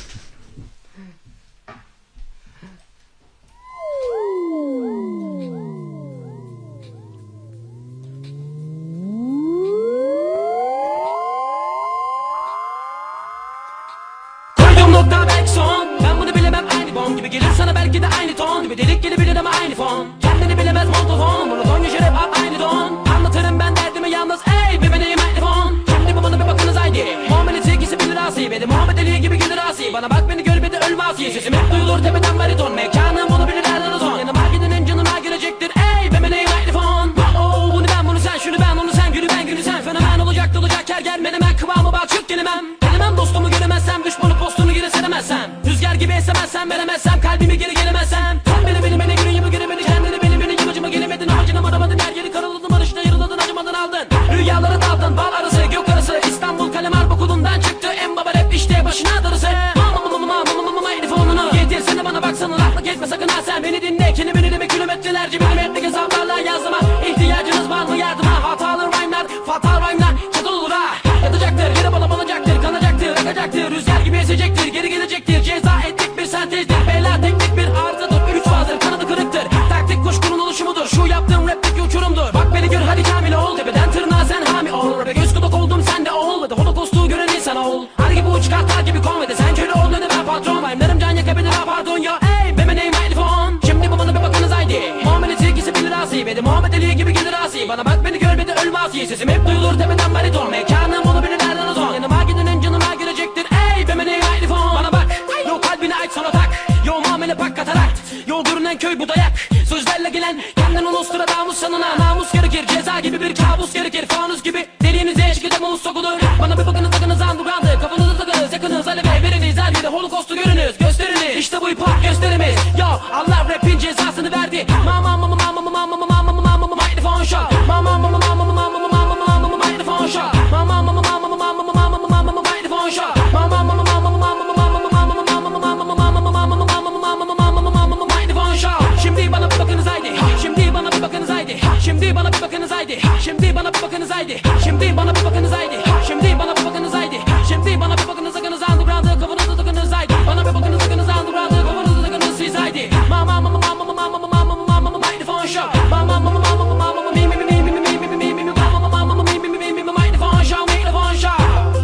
Koydum nokta belki son. Ben bunu bilemem aynı bom gibi gelir sana belki de aynı ton gibi delik gelebilir ama aynı fon. Kendini bilemez montofon. Monoton yaşarım hep aynı don. Anlatırım ben derdimi yalnız ey bebeğim mikrofon. Şimdi bu bana bir bakınız haydi. Muhammed'in sevgisi bilir asi. Benim Muhammed Ali gibi gelir asi. Bana bak beni gör bir de ölme asi. Sesim hep duyulur tepeden bariton. Mekanım bunu bilir her an son. Yanıma gidenin canıma gelecektir ey bebeğim mikrofon. Oh bunu ben bunu sen şunu ben onu sen günü ben günü sen. Fenomen olacak dolacak her gelmedim ben kıvamı bak çık gelemem. Gelemem dostumu göremezsem düşmanı postunu geri seremezsem. Rüzgar gibi esemezsem veremezsem kalbimi geri gelemezsem. Sen beni beni beni günü gibi göre beni kendini beni beni yamacıma gelemedin amacına varamadın her yeri karaladın barışta yarıladın acımadan aldın. Rüyaları daldın bal arası gök arası İstanbul kalem harp okulundan çıktı en baba rap işte başına darısı. Mama mama mama mama mama mama telefonunu getirsene bana baksana laflık etme sakın ha sen beni dinle kendimi dinleme kilometrelerce milimetrik hesaplarla yazdıma ihtiyacınız var mı yardıma hatalı rhyme'lar fatal rhyme'lar çatıl olur ha yatacaktır yere bala balacaktır kanacaktır akacaktır rüzgar gibi esecektir geri gelecektir ceza ettik bir sentezdir bela teknik bir arızadır üç fazdır kanadı kırıktır taktik kuşkunun oluşumudur şu yaptığım rapteki uçurumdur bak beni gör hadi kamil ol tepeden tırnağa sen hami ol ve göz kulak oldum sen de ol ve de holokostu gören insan ol her gibi uç kartlar gibi konvede sen köle ol ne de ben patron rhyme'larım can yakabilir ha pardon ya ey benim name mikrofon şimdi bu bana bir bakınız haydi Muhammed'in sevgisi bilir asi ve de Muhammed Ali gibi gelir asi bana bak beni gör ve de ölme asi sesim hep duyulur tepeden bariton mekanım onu bilir nereden o son yanıma gidenin canıma gelecektir ey benim name mikrofon bana bak yo kalbini aç sonra tak yo muamele pak katarakt yol görünen köy bu dayak sözlerle gelen kendin ulustura namus sanına namus gerekir ceza gibi bir kabus gerekir fanus gibi deliğinize eşkide muz sokulur bana bir bakınız takınız underground'ı kafanızı takınız yakınız alev veriniz her yerde holokostu görünüz gösteriniz işte bu hip hop gösterimiz yo Allah rapin cezasını verdi mama mama mama mama mama mama mama mama microphone shot mama mama mama mama mama mama mama microphone shot mama mama mama mama mama mama mama microphone shot mama mama mama mama Şimdi bana bir bakınız haydi Şimdi bana bir bakınız haydi Şimdi bana bir bakınız haydi Şimdi bana bir bakınız haydi Şimdi bana bir bakınız haydi Şimdi bana bir bakınız haydi Şimdi bana bir bakınız sakınız underground'ı kafanızı takınız haydi Bana bir bakınız sakınız underground'ı kafanızı takınız siz haydi Mama mama mama mama mama mama mama mama microphone shot Mama mama mama mama mama mi mi mi mi mi mi mi mi mi mi mama mama mama mi mi mi mi mi mi microphone shot microphone shot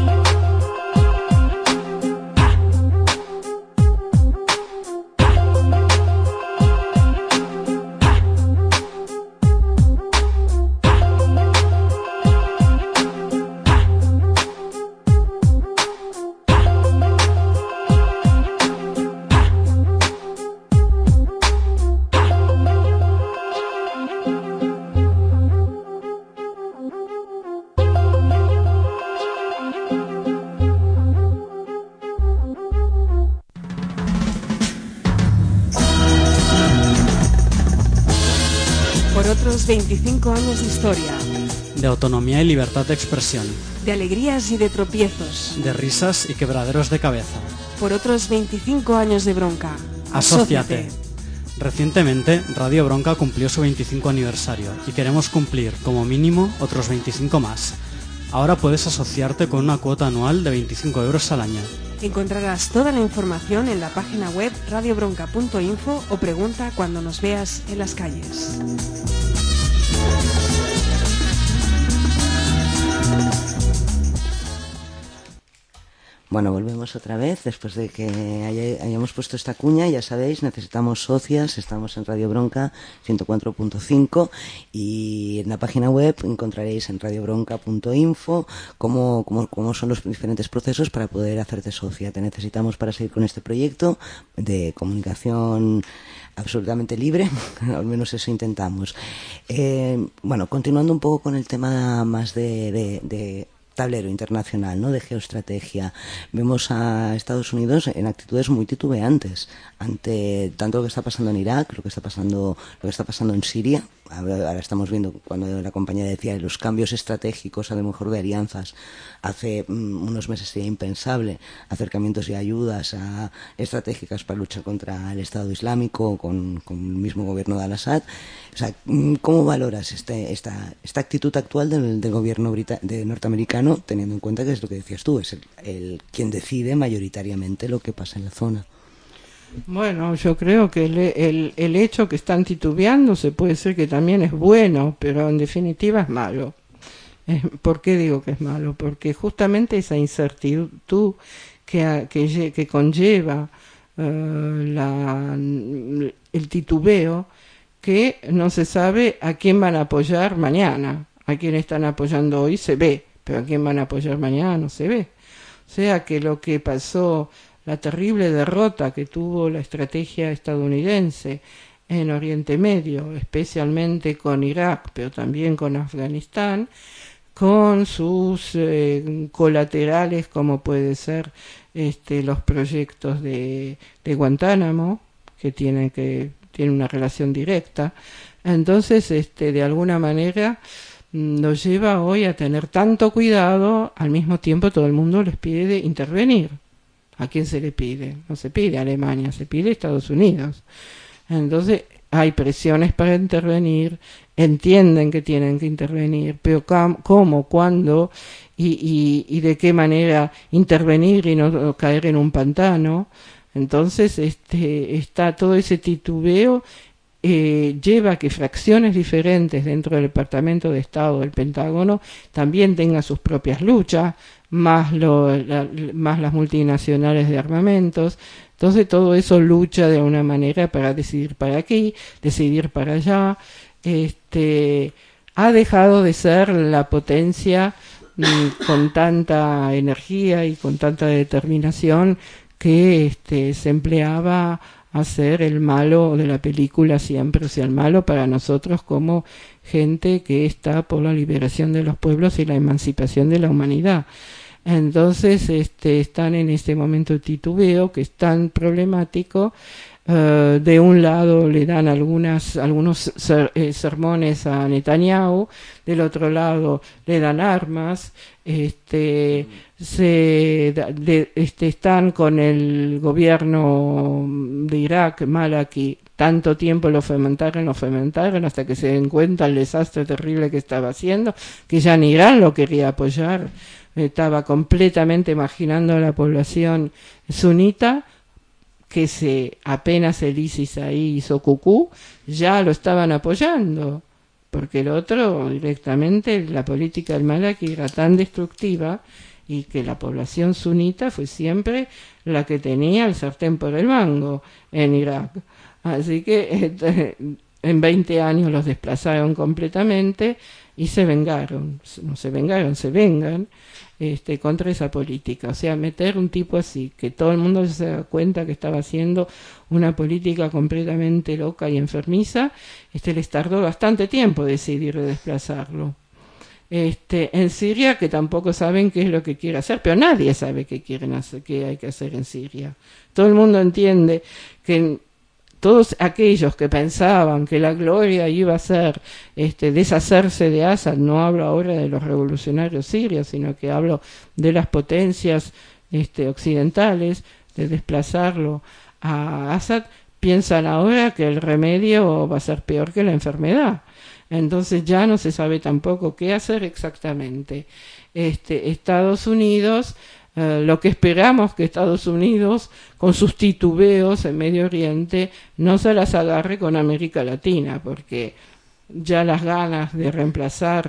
veinticinco años de historia, de autonomía y libertad de expresión, de alegrías y de tropiezos, de risas y quebraderos de cabeza. Por otros veinticinco años de bronca. Asóciate. Recientemente, Radio Bronca cumplió su veinticinco aniversario y queremos cumplir, como mínimo, otros veinticinco más. Ahora puedes asociarte con una cuota anual de veinticinco euros al año. Encontrarás toda la información en la página web radio bronca punto info o pregunta cuando nos veas en las calles. Bueno, volvemos otra vez después de que haya, hayamos puesto esta cuña. Ya sabéis, necesitamos socias. Estamos en Radio Bronca ciento cuatro punto cinco y en la página web encontraréis en radio bronca punto info cómo, cómo, cómo son los diferentes procesos para poder hacerte socia. Te necesitamos para seguir con este proyecto de comunicación absolutamente libre, al menos eso intentamos. Eh, bueno, continuando un poco con el tema más de, de, de tablero internacional, ¿no? De geoestrategia. Vemos a Estados Unidos en actitudes muy titubeantes ante tanto lo que está pasando en Irak, lo que está pasando, lo que está pasando en Siria. Ahora, ahora estamos viendo cuando la compañía decía los cambios estratégicos, a lo mejor de alianzas. Hace um, unos meses sería impensable acercamientos y ayudas a, estratégicas para luchar contra el Estado Islámico con, con el mismo gobierno de Al-Assad. O sea, ¿cómo valoras este, esta, esta actitud actual del, del gobierno brita- de norteamericano, teniendo en cuenta que es lo que decías tú, es el, el quien decide mayoritariamente lo que pasa en la zona? Bueno, yo creo que el, el, el hecho que están titubeando se puede decir que también es bueno, pero en definitiva es malo. Eh, ¿Por qué digo que es malo? Porque justamente esa incertidumbre que, que, que conlleva uh, la, el titubeo, que no se sabe a quién van a apoyar mañana. A quién están apoyando hoy se ve, pero a quién van a apoyar mañana no se ve. O sea que lo que pasó, la terrible derrota que tuvo la estrategia estadounidense en Oriente Medio, especialmente con Irak, pero también con Afganistán, con sus eh, colaterales como puede ser este, los proyectos de, de Guantánamo, que tienen que tienen una relación directa. Entonces, este, de alguna manera nos lleva hoy a tener tanto cuidado. Al mismo tiempo todo el mundo les pide intervenir. ¿A quién se le pide? No se pide a Alemania, se pide a Estados Unidos. Entonces hay presiones para intervenir, entienden que tienen que intervenir, pero cómo, cuándo y, y, y de qué manera intervenir y no caer en un pantano. Entonces este, está todo ese titubeo. Eh, lleva a que fracciones diferentes dentro del Departamento de Estado del Pentágono también tengan sus propias luchas, más, lo, la, más las multinacionales de armamentos. Entonces todo eso lucha de una manera para decidir para aquí, decidir para allá. Este, ha dejado de ser la potencia mm, con tanta energía y con tanta determinación que este, se empleaba a ser el malo de la película siempre, o sea, el malo para nosotros como gente que está por la liberación de los pueblos y la emancipación de la humanidad. Entonces, este, están en este momento de titubeo que es tan problemático. Uh, de un lado le dan algunas algunos ser, eh, sermones a Netanyahu, del otro lado le dan armas, este se de, este están con el gobierno de Irak, Malaki, tanto tiempo lo fomentaron, lo fomentaron hasta que se den cuenta el desastre terrible que estaba haciendo, que ya ni Irán lo quería apoyar, estaba completamente marginando a la población sunita, que se apenas el ISIS ahí hizo cucú, ya lo estaban apoyando, porque el otro directamente, la política del Malaki era tan destructiva y que la población sunita fue siempre la que tenía el sartén por el mango en Irak. Así que este, en veinte años los desplazaron completamente y se vengaron, no se vengaron, se vengan este, contra esa política. O sea, meter un tipo así, que todo el mundo se da cuenta que estaba haciendo una política completamente loca y enfermiza, este, les tardó bastante tiempo decidir desplazarlo. Este, en Siria, que tampoco saben qué es lo que quiere hacer, pero nadie sabe qué quieren hacer, qué hay que hacer en Siria. Todo el mundo entiende que todos aquellos que pensaban que la gloria iba a ser este, deshacerse de Assad, no hablo ahora de los revolucionarios sirios, sino que hablo de las potencias este, occidentales, de desplazarlo a Assad, piensan ahora que el remedio va a ser peor que la enfermedad. Entonces ya no se sabe tampoco qué hacer exactamente. Este, Estados Unidos, eh, lo que esperamos que Estados Unidos, con sus titubeos en Medio Oriente, no se las agarre con América Latina, porque ya las ganas de reemplazar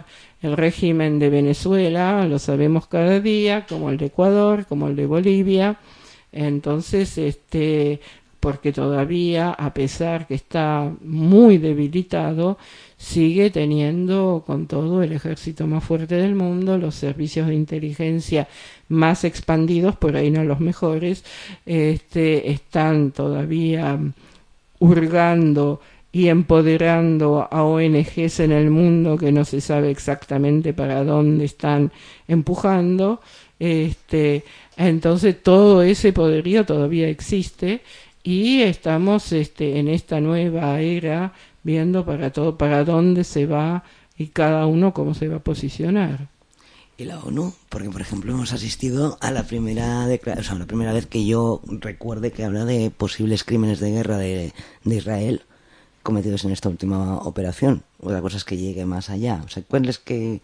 el régimen de Venezuela, lo sabemos cada día, como el de Ecuador, como el de Bolivia. Entonces, este, porque todavía, a pesar que está muy debilitado, sigue teniendo con todo el ejército más fuerte del mundo, los servicios de inteligencia más expandidos, por ahí no los mejores, este, están todavía hurgando y empoderando a O N Ges en el mundo que no se sabe exactamente para dónde están empujando. Este, entonces todo ese poderío todavía existe y estamos este, en esta nueva era viendo para todo, para dónde se va y cada uno cómo se va a posicionar. Y la ONU, porque por ejemplo hemos asistido a la primera declara- o sea, la primera vez que yo recuerde que habla de posibles crímenes de guerra de, de Israel cometidos en esta última operación. Otra cosa es que llegue más allá. O sea, ¿cuál es que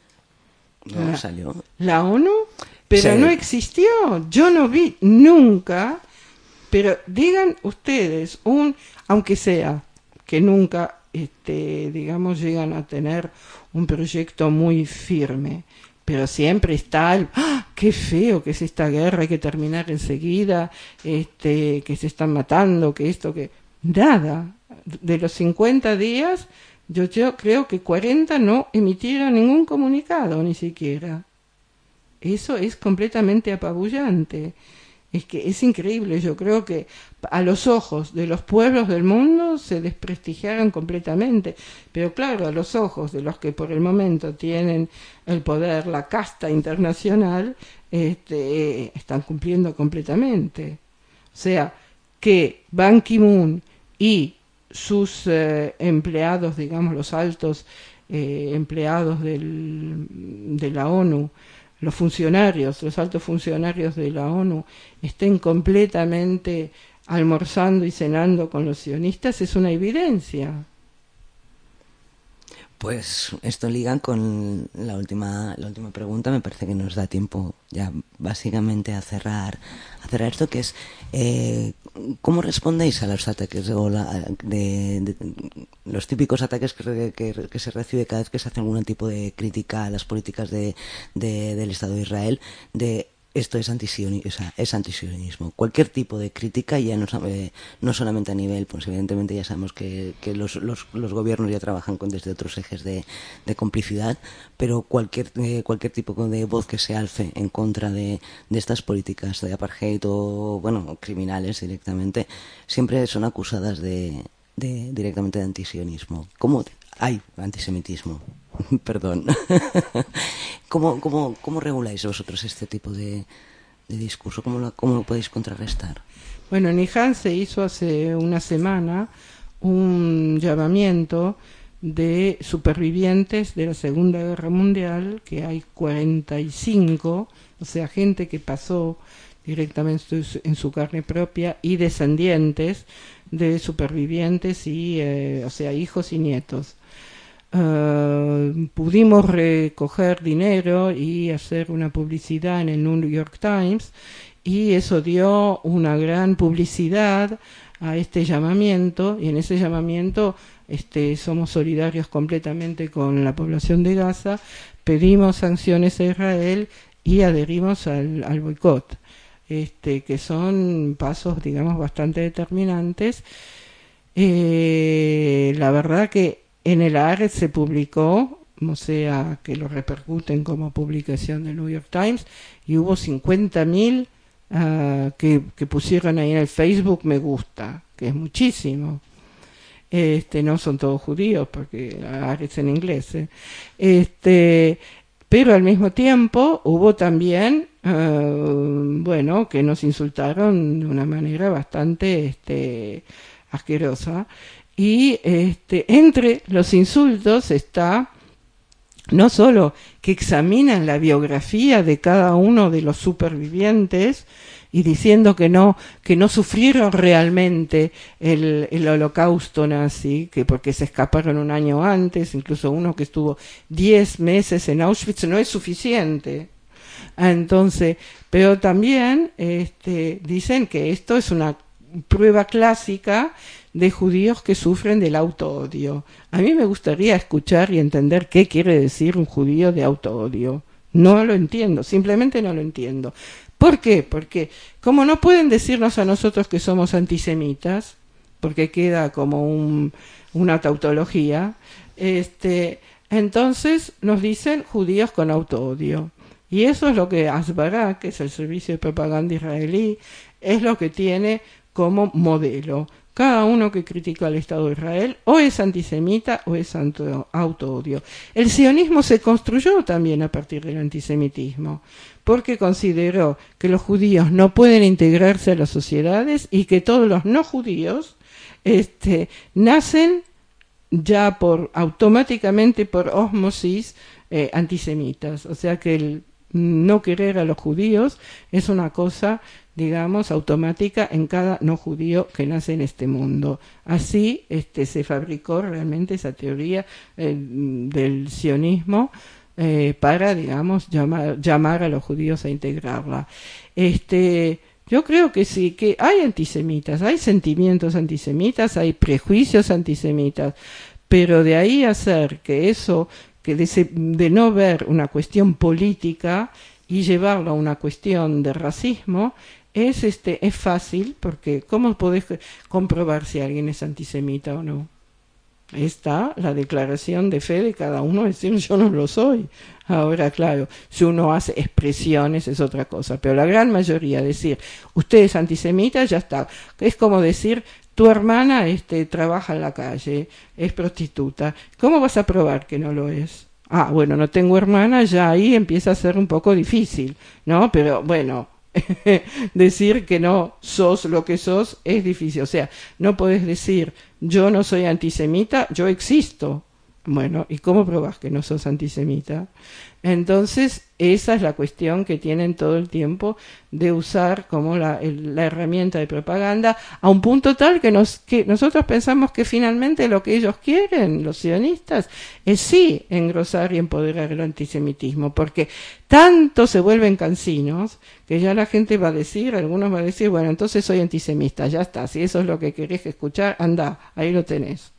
no la, salió? ¿La ONU? Pero Sí. no existió. Yo no vi nunca. Pero digan ustedes, un, aunque sea que nunca, este, digamos, llegan a tener un proyecto muy firme, pero siempre está el, ¡ah, qué feo que es esta guerra, hay que terminar enseguida, este, que se están matando, que esto, que... Nada. De los cincuenta días, yo, yo creo que cuarenta no emitieron ningún comunicado, ni siquiera. Eso es completamente apabullante. Es que es increíble. Yo creo que a los ojos de los pueblos del mundo se desprestigiaron completamente. Pero claro, a los ojos de los que por el momento tienen el poder, la casta internacional, este, están cumpliendo completamente. O sea, que Ban Ki-moon y sus eh, empleados, digamos, los altos eh, empleados del, de la ONU, los funcionarios, los altos funcionarios de la ONU estén completamente almorzando y cenando con los sionistas es una evidencia. Pues esto liga con la última la última pregunta. Me parece que nos da tiempo ya básicamente a cerrar a cerrar esto, que es eh, ¿cómo respondéis a los ataques o la, de, de, los típicos ataques que, que, que se recibe cada vez que se hace algún tipo de crítica a las políticas de, de del Estado de Israel, de esto es antisionismo, o sea, es antisionismo? Cualquier tipo de crítica, ya no, eh, no solamente a nivel, pues evidentemente ya sabemos que, que los, los, los gobiernos ya trabajan con desde otros ejes de, de complicidad, pero cualquier eh, cualquier tipo de voz que se alce en contra de, de estas políticas de apartheid o, bueno, criminales directamente, siempre son acusadas de, de directamente de antisionismo. ¿Cómo hay antisemitismo? Perdón. ¿Cómo, cómo, ¿Cómo reguláis vosotros este tipo de, de discurso? ¿Cómo lo, ¿Cómo lo podéis contrarrestar? Bueno, en Iján se hizo hace una semana un llamamiento de supervivientes de la Segunda Guerra Mundial, que hay cuarenta y cinco, o sea, gente que pasó directamente en su carne propia, y descendientes de supervivientes, y, eh, o sea, hijos y nietos. Uh, pudimos recoger dinero y hacer una publicidad en el New York Times, y eso dio una gran publicidad a este llamamiento, y en ese llamamiento este, somos solidarios completamente con la población de Gaza, pedimos sanciones a Israel y adherimos al, al boicot, este, que son pasos, digamos, bastante determinantes. Eh, la verdad que en el Haaretz se publicó, o sea, que lo repercuten como publicación del New York Times, y hubo cincuenta mil uh, que, que pusieron ahí en el Facebook me gusta, que es muchísimo. Este, no son todos judíos, porque Haaretz en inglés. ¿eh? Este, pero al mismo tiempo hubo también, uh, bueno, que nos insultaron de una manera bastante este, asquerosa. Y este, entre los insultos está no solo que examinan la biografía de cada uno de los supervivientes y diciendo que no que no sufrieron realmente el, el holocausto nazi, que porque se escaparon un año antes, incluso uno que estuvo diez meses en Auschwitz, no es suficiente. Entonces, pero también este, dicen que esto es una prueba clásica de judíos que sufren del auto-odio. A mí me gustaría escuchar y entender qué quiere decir un judío de auto-odio. No lo entiendo, simplemente no lo entiendo. ¿Por qué? Porque como no pueden decirnos a nosotros que somos antisemitas, porque queda como un, una tautología, este, entonces nos dicen judíos con auto-odio. Y eso es lo que Asbara, que es el servicio de propaganda israelí, es lo que tiene como modelo. Cada uno que critica al Estado de Israel o es antisemita o es auto-odio. El sionismo se construyó también a partir del antisemitismo, porque consideró que los judíos no pueden integrarse a las sociedades y que todos los no judíos este, nacen ya por automáticamente por ósmosis eh, antisemitas. O sea que el no querer a los judíos es una cosa, digamos, automática en cada no judío que nace en este mundo. Así este, se fabricó realmente esa teoría eh, del sionismo eh, para, digamos, llamar, llamar a los judíos a integrarla. Este, yo creo que sí, que hay antisemitas, hay sentimientos antisemitas, hay prejuicios antisemitas, pero de ahí a hacer que eso, que de, ese, de no ver una cuestión política y llevarlo a una cuestión de racismo, es este es fácil, porque ¿cómo podés comprobar si alguien es antisemita o no? Está la declaración de fe de cada uno, decir yo no lo soy. Ahora, claro, si uno hace expresiones es otra cosa, pero la gran mayoría decir usted es antisemita, ya está. Es como decir tu hermana este, trabaja en la calle, es prostituta. ¿Cómo vas a probar que no lo es? Ah, bueno, no tengo hermana, ya ahí empieza a ser un poco difícil, ¿no? Pero bueno, decir que no sos lo que sos es difícil. O sea, no podés decir yo no soy antisemita, yo existo. Bueno, ¿y cómo probás que no sos antisemita? Entonces, esa es la cuestión que tienen todo el tiempo de usar como la, el, la herramienta de propaganda a un punto tal que, nos, que nosotros pensamos que finalmente lo que ellos quieren, los sionistas, es sí engrosar y empoderar el antisemitismo, porque tanto se vuelven cansinos que ya la gente va a decir, algunos van a decir, bueno, entonces soy antisemita, ya está, si eso es lo que querés escuchar, anda, ahí lo tenés.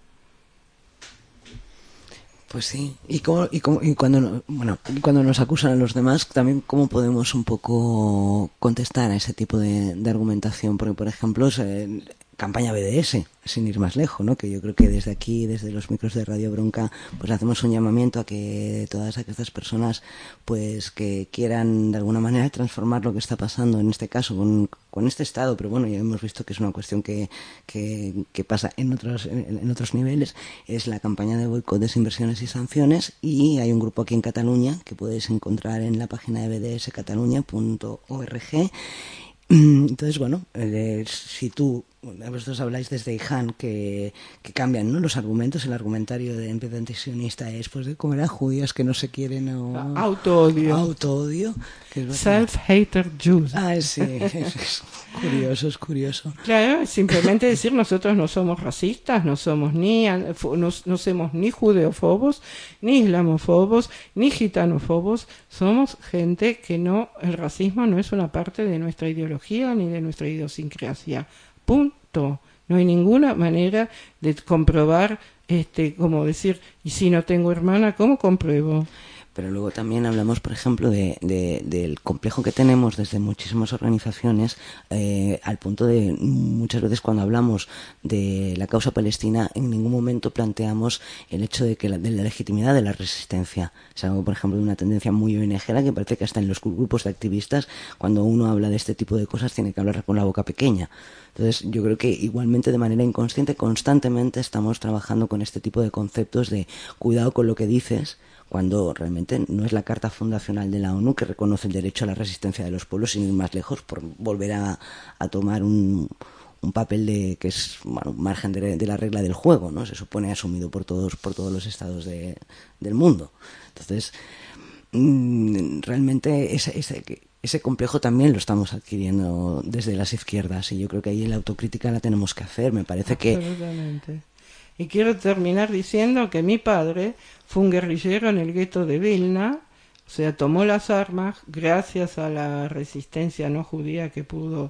Pues sí, y, cómo, y, cómo, y cuando bueno y cuando nos acusan a los demás, también cómo podemos un poco contestar a ese tipo de, de argumentación, porque por ejemplo, se, campaña B D S, sin ir más lejos, ¿no? Que yo creo que desde aquí, desde los micros de Radio Bronca, pues hacemos un llamamiento a que todas aquellas personas, pues que quieran de alguna manera transformar lo que está pasando, en este caso con, con este Estado, pero bueno, ya hemos visto que es una cuestión que, que, que pasa en otros, en, en otros niveles, es la campaña de boicot, desinversiones y sanciones, y hay un grupo aquí en Cataluña que puedes encontrar en la página de b d s cataluña punto org. Entonces, bueno, eh, si tú, vosotros habláis desde IJAN que, que cambian, ¿no?, los argumentos, el argumentario de empieza antisionista es pues de comer a judíos que no se quieren o... Auto-odio. Auto-odio. Self-hater Jews. Ah, sí, es, es curioso, es curioso. Claro, simplemente decir nosotros no somos racistas, no somos ni, no, no somos ni judeofobos, ni islamofobos, ni gitanofobos, somos gente que no, el racismo no es una parte de nuestra ideología ni de nuestra idiosincrasia. Punto. No hay ninguna manera de comprobar, este, como decir, y si no tengo hermana, ¿cómo compruebo? Pero luego también hablamos, por ejemplo, de, de, del complejo que tenemos desde muchísimas organizaciones, eh, al punto de muchas veces cuando hablamos de la causa palestina, en ningún momento planteamos el hecho de que la, de la legitimidad de la resistencia. Es algo, por ejemplo, de una tendencia muy O N G que parece que hasta en los grupos de activistas, cuando uno habla de este tipo de cosas, tiene que hablar con la boca pequeña. Entonces, yo creo que igualmente de manera inconsciente, constantemente estamos trabajando con este tipo de conceptos de cuidado con lo que dices, cuando realmente no es la Carta Fundacional de la ONU que reconoce el derecho a la resistencia de los pueblos, sin ir más lejos, por volver a, a tomar un, un papel de que es, bueno, un margen de, de la regla del juego, ¿no? Se supone asumido por todos por todos los estados de, del mundo. Entonces, mmm, realmente ese, ese, ese complejo también lo estamos adquiriendo desde las izquierdas, y yo creo que ahí la autocrítica la tenemos que hacer. Me parece que... Absolutamente. Y quiero terminar diciendo que mi padre fue un guerrillero en el gueto de Vilna, o sea, tomó las armas gracias a la resistencia no judía que pudo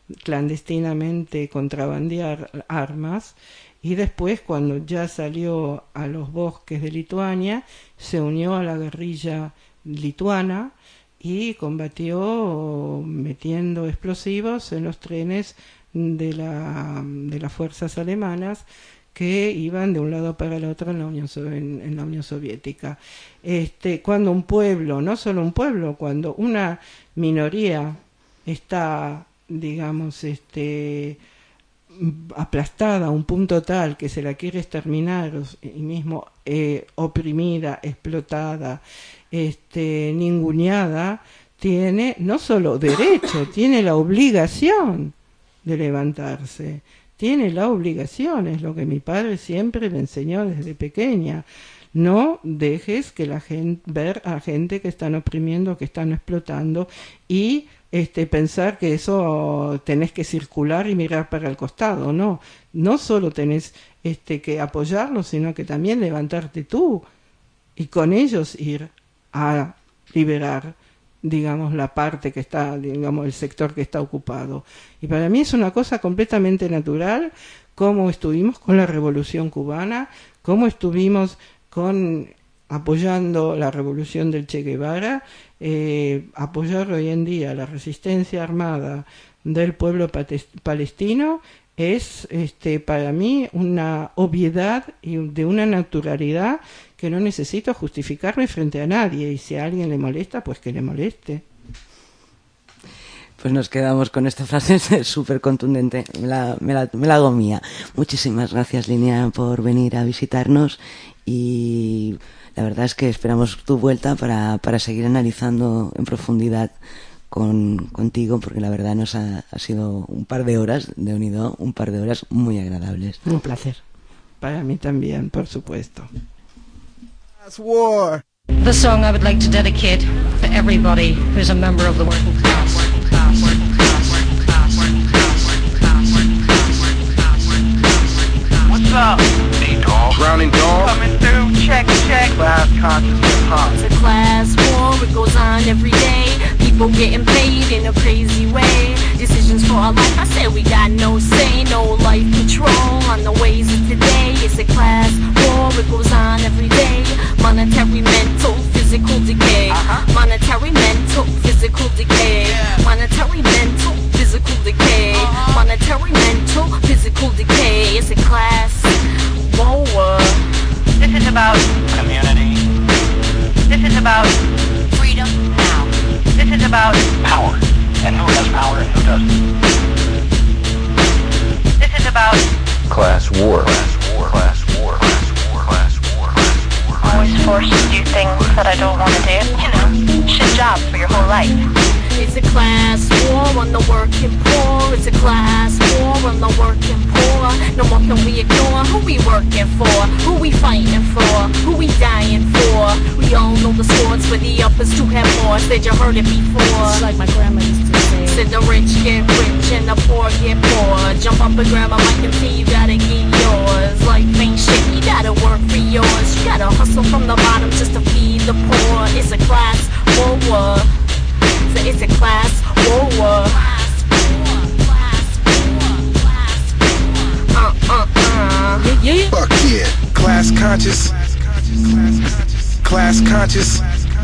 clandestinamente contrabandear armas, y después, cuando ya salió a los bosques de Lituania, se unió a la guerrilla lituana y combatió metiendo explosivos en los trenes de, la, de las fuerzas alemanas que iban de un lado para el otro en la Unión, en, en la Unión Soviética. Este, cuando un pueblo, no solo un pueblo, cuando una minoría está, digamos, este, aplastada a un punto tal que se la quiere exterminar y mismo eh, oprimida, explotada, este, ninguneada, tiene no solo derecho, tiene la obligación de levantarse. Tiene la obligación, es lo que mi padre siempre me enseñó desde pequeña. No dejes que la gente, ver a gente que están oprimiendo, que están explotando, y este, pensar que eso tenés que circular y mirar para el costado. No, no solo tenés este, que apoyarlo, sino que también levantarte tú y con ellos ir a liberar, digamos, la parte que está, digamos, el sector que está ocupado. Y para mí es una cosa completamente natural, como estuvimos con la Revolución Cubana, como estuvimos con apoyando la revolución del Che Guevara, eh, apoyar hoy en día la resistencia armada del pueblo palestino es este, para mí una obviedad y de una naturalidad que no necesito justificarme frente a nadie, y si a alguien le molesta, pues que le moleste. Pues nos quedamos con esta frase súper contundente, me la, me, la, me la hago mía. Muchísimas gracias, Liliana, por venir a visitarnos, y la verdad es que esperamos tu vuelta para, para seguir analizando en profundidad con, contigo, porque la verdad nos ha, ha sido un par de horas de unido, un par de horas muy agradables. Un placer. Para mí también, por supuesto. War. The song I would like to dedicate to everybody who's a member of the working class. Working class, working class, working class, working class, working class, working class, working class, working class. What's up? Hey, dog. Drowning dog. Coming through. Check, check. Class conscious hip hop. It's a class war. It goes on every day. People getting paid in a crazy way. Decisions for our life. I said we got no say, no life control on the ways of today. It's a class war. It goes on every day. Monetary, mental, physical decay. Uh-huh. Monetary, mental, physical decay. Yeah. Monetary, mental, physical decay. Uh-huh. Monetary, mental, physical decay. It's a class war. This is about community. This is about freedom now. This is about power. And who has power and who doesn't. This is about class war. Class war. Class war. Class war. Class war. Class war. Always forced to do things that I don't want to do. You know, shit job for your whole life. It's a class war on the working poor. It's a class war on the working poor. No more can we ignore who we working for, who we fighting for, who we dying for. We all know the swords for the uppers to have more. Said you heard it before. It's like my grandma used to say. Said the rich get rich and the poor get poor. Jump up and grab a mic and see you gotta get yours. Life ain't shit, you gotta work for yours. You gotta hustle from the bottom just to feed the poor. It's a class war. So it's a class war. Uh, uh, uh. Yeah, yeah. Fuck yeah. Class conscious. Class conscious.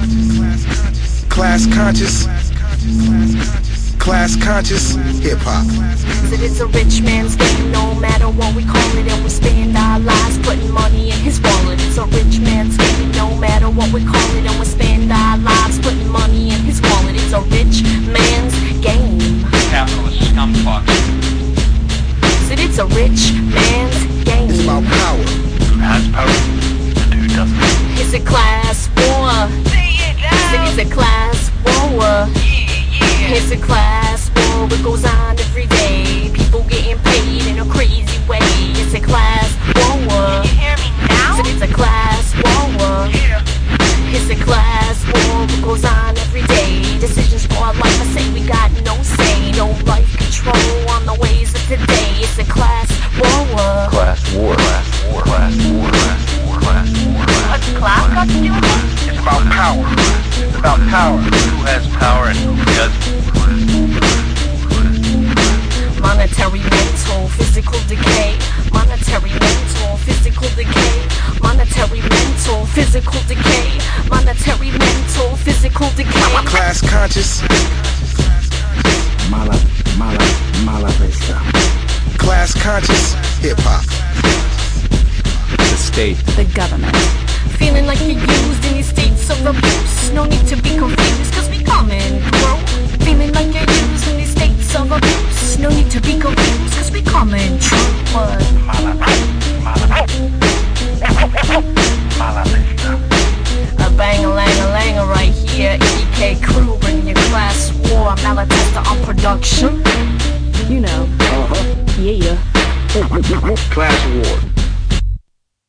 Class conscious. Class conscious. Hip hop. Said it's a rich man's game, no matter what we call it, and we spend our lives putting money in his wallet. It's a rich man's game, no matter what we call it, and we spend our lives putting money in his wallet. It's a rich man's game. Capitalist scumfuck. Said it's a rich man's game. It's about power. Who has power and who doesn't. It's a class war. Said it's a class war. It's a class war, it goes on every day. People getting paid in a crazy way. It's a class war. Can you hear me now? So it's a class war. Yeah. It's a class war, it goes on every day. Decisions for our life, I say we got no say. No life control on the ways of today. It's a class war. Class war. Class war. Class war. Class war. Class war. What's class got to do with it? It's about power. It's about power. Who has power and who doesn't. Monetary, mental, physical decay. Monetary, mental, physical decay. Monetary, mental, physical decay. Monetary, mental, physical decay. Class conscious. Mala, mala, mala vista. Class conscious. Hip hop. The state. The government. Feeling like you're used in these states of abuse. No need to be confused, cause we come and grow. Feeling like you're used in these states of abuse. No need to be confused, cause we come and true. What? Mala, mala, mala vista. A bang-a-lang-a-lang right here. E K crew bringing your class war. Malatesta on production. You know. Uh-huh. Yeah, yeah. Class war.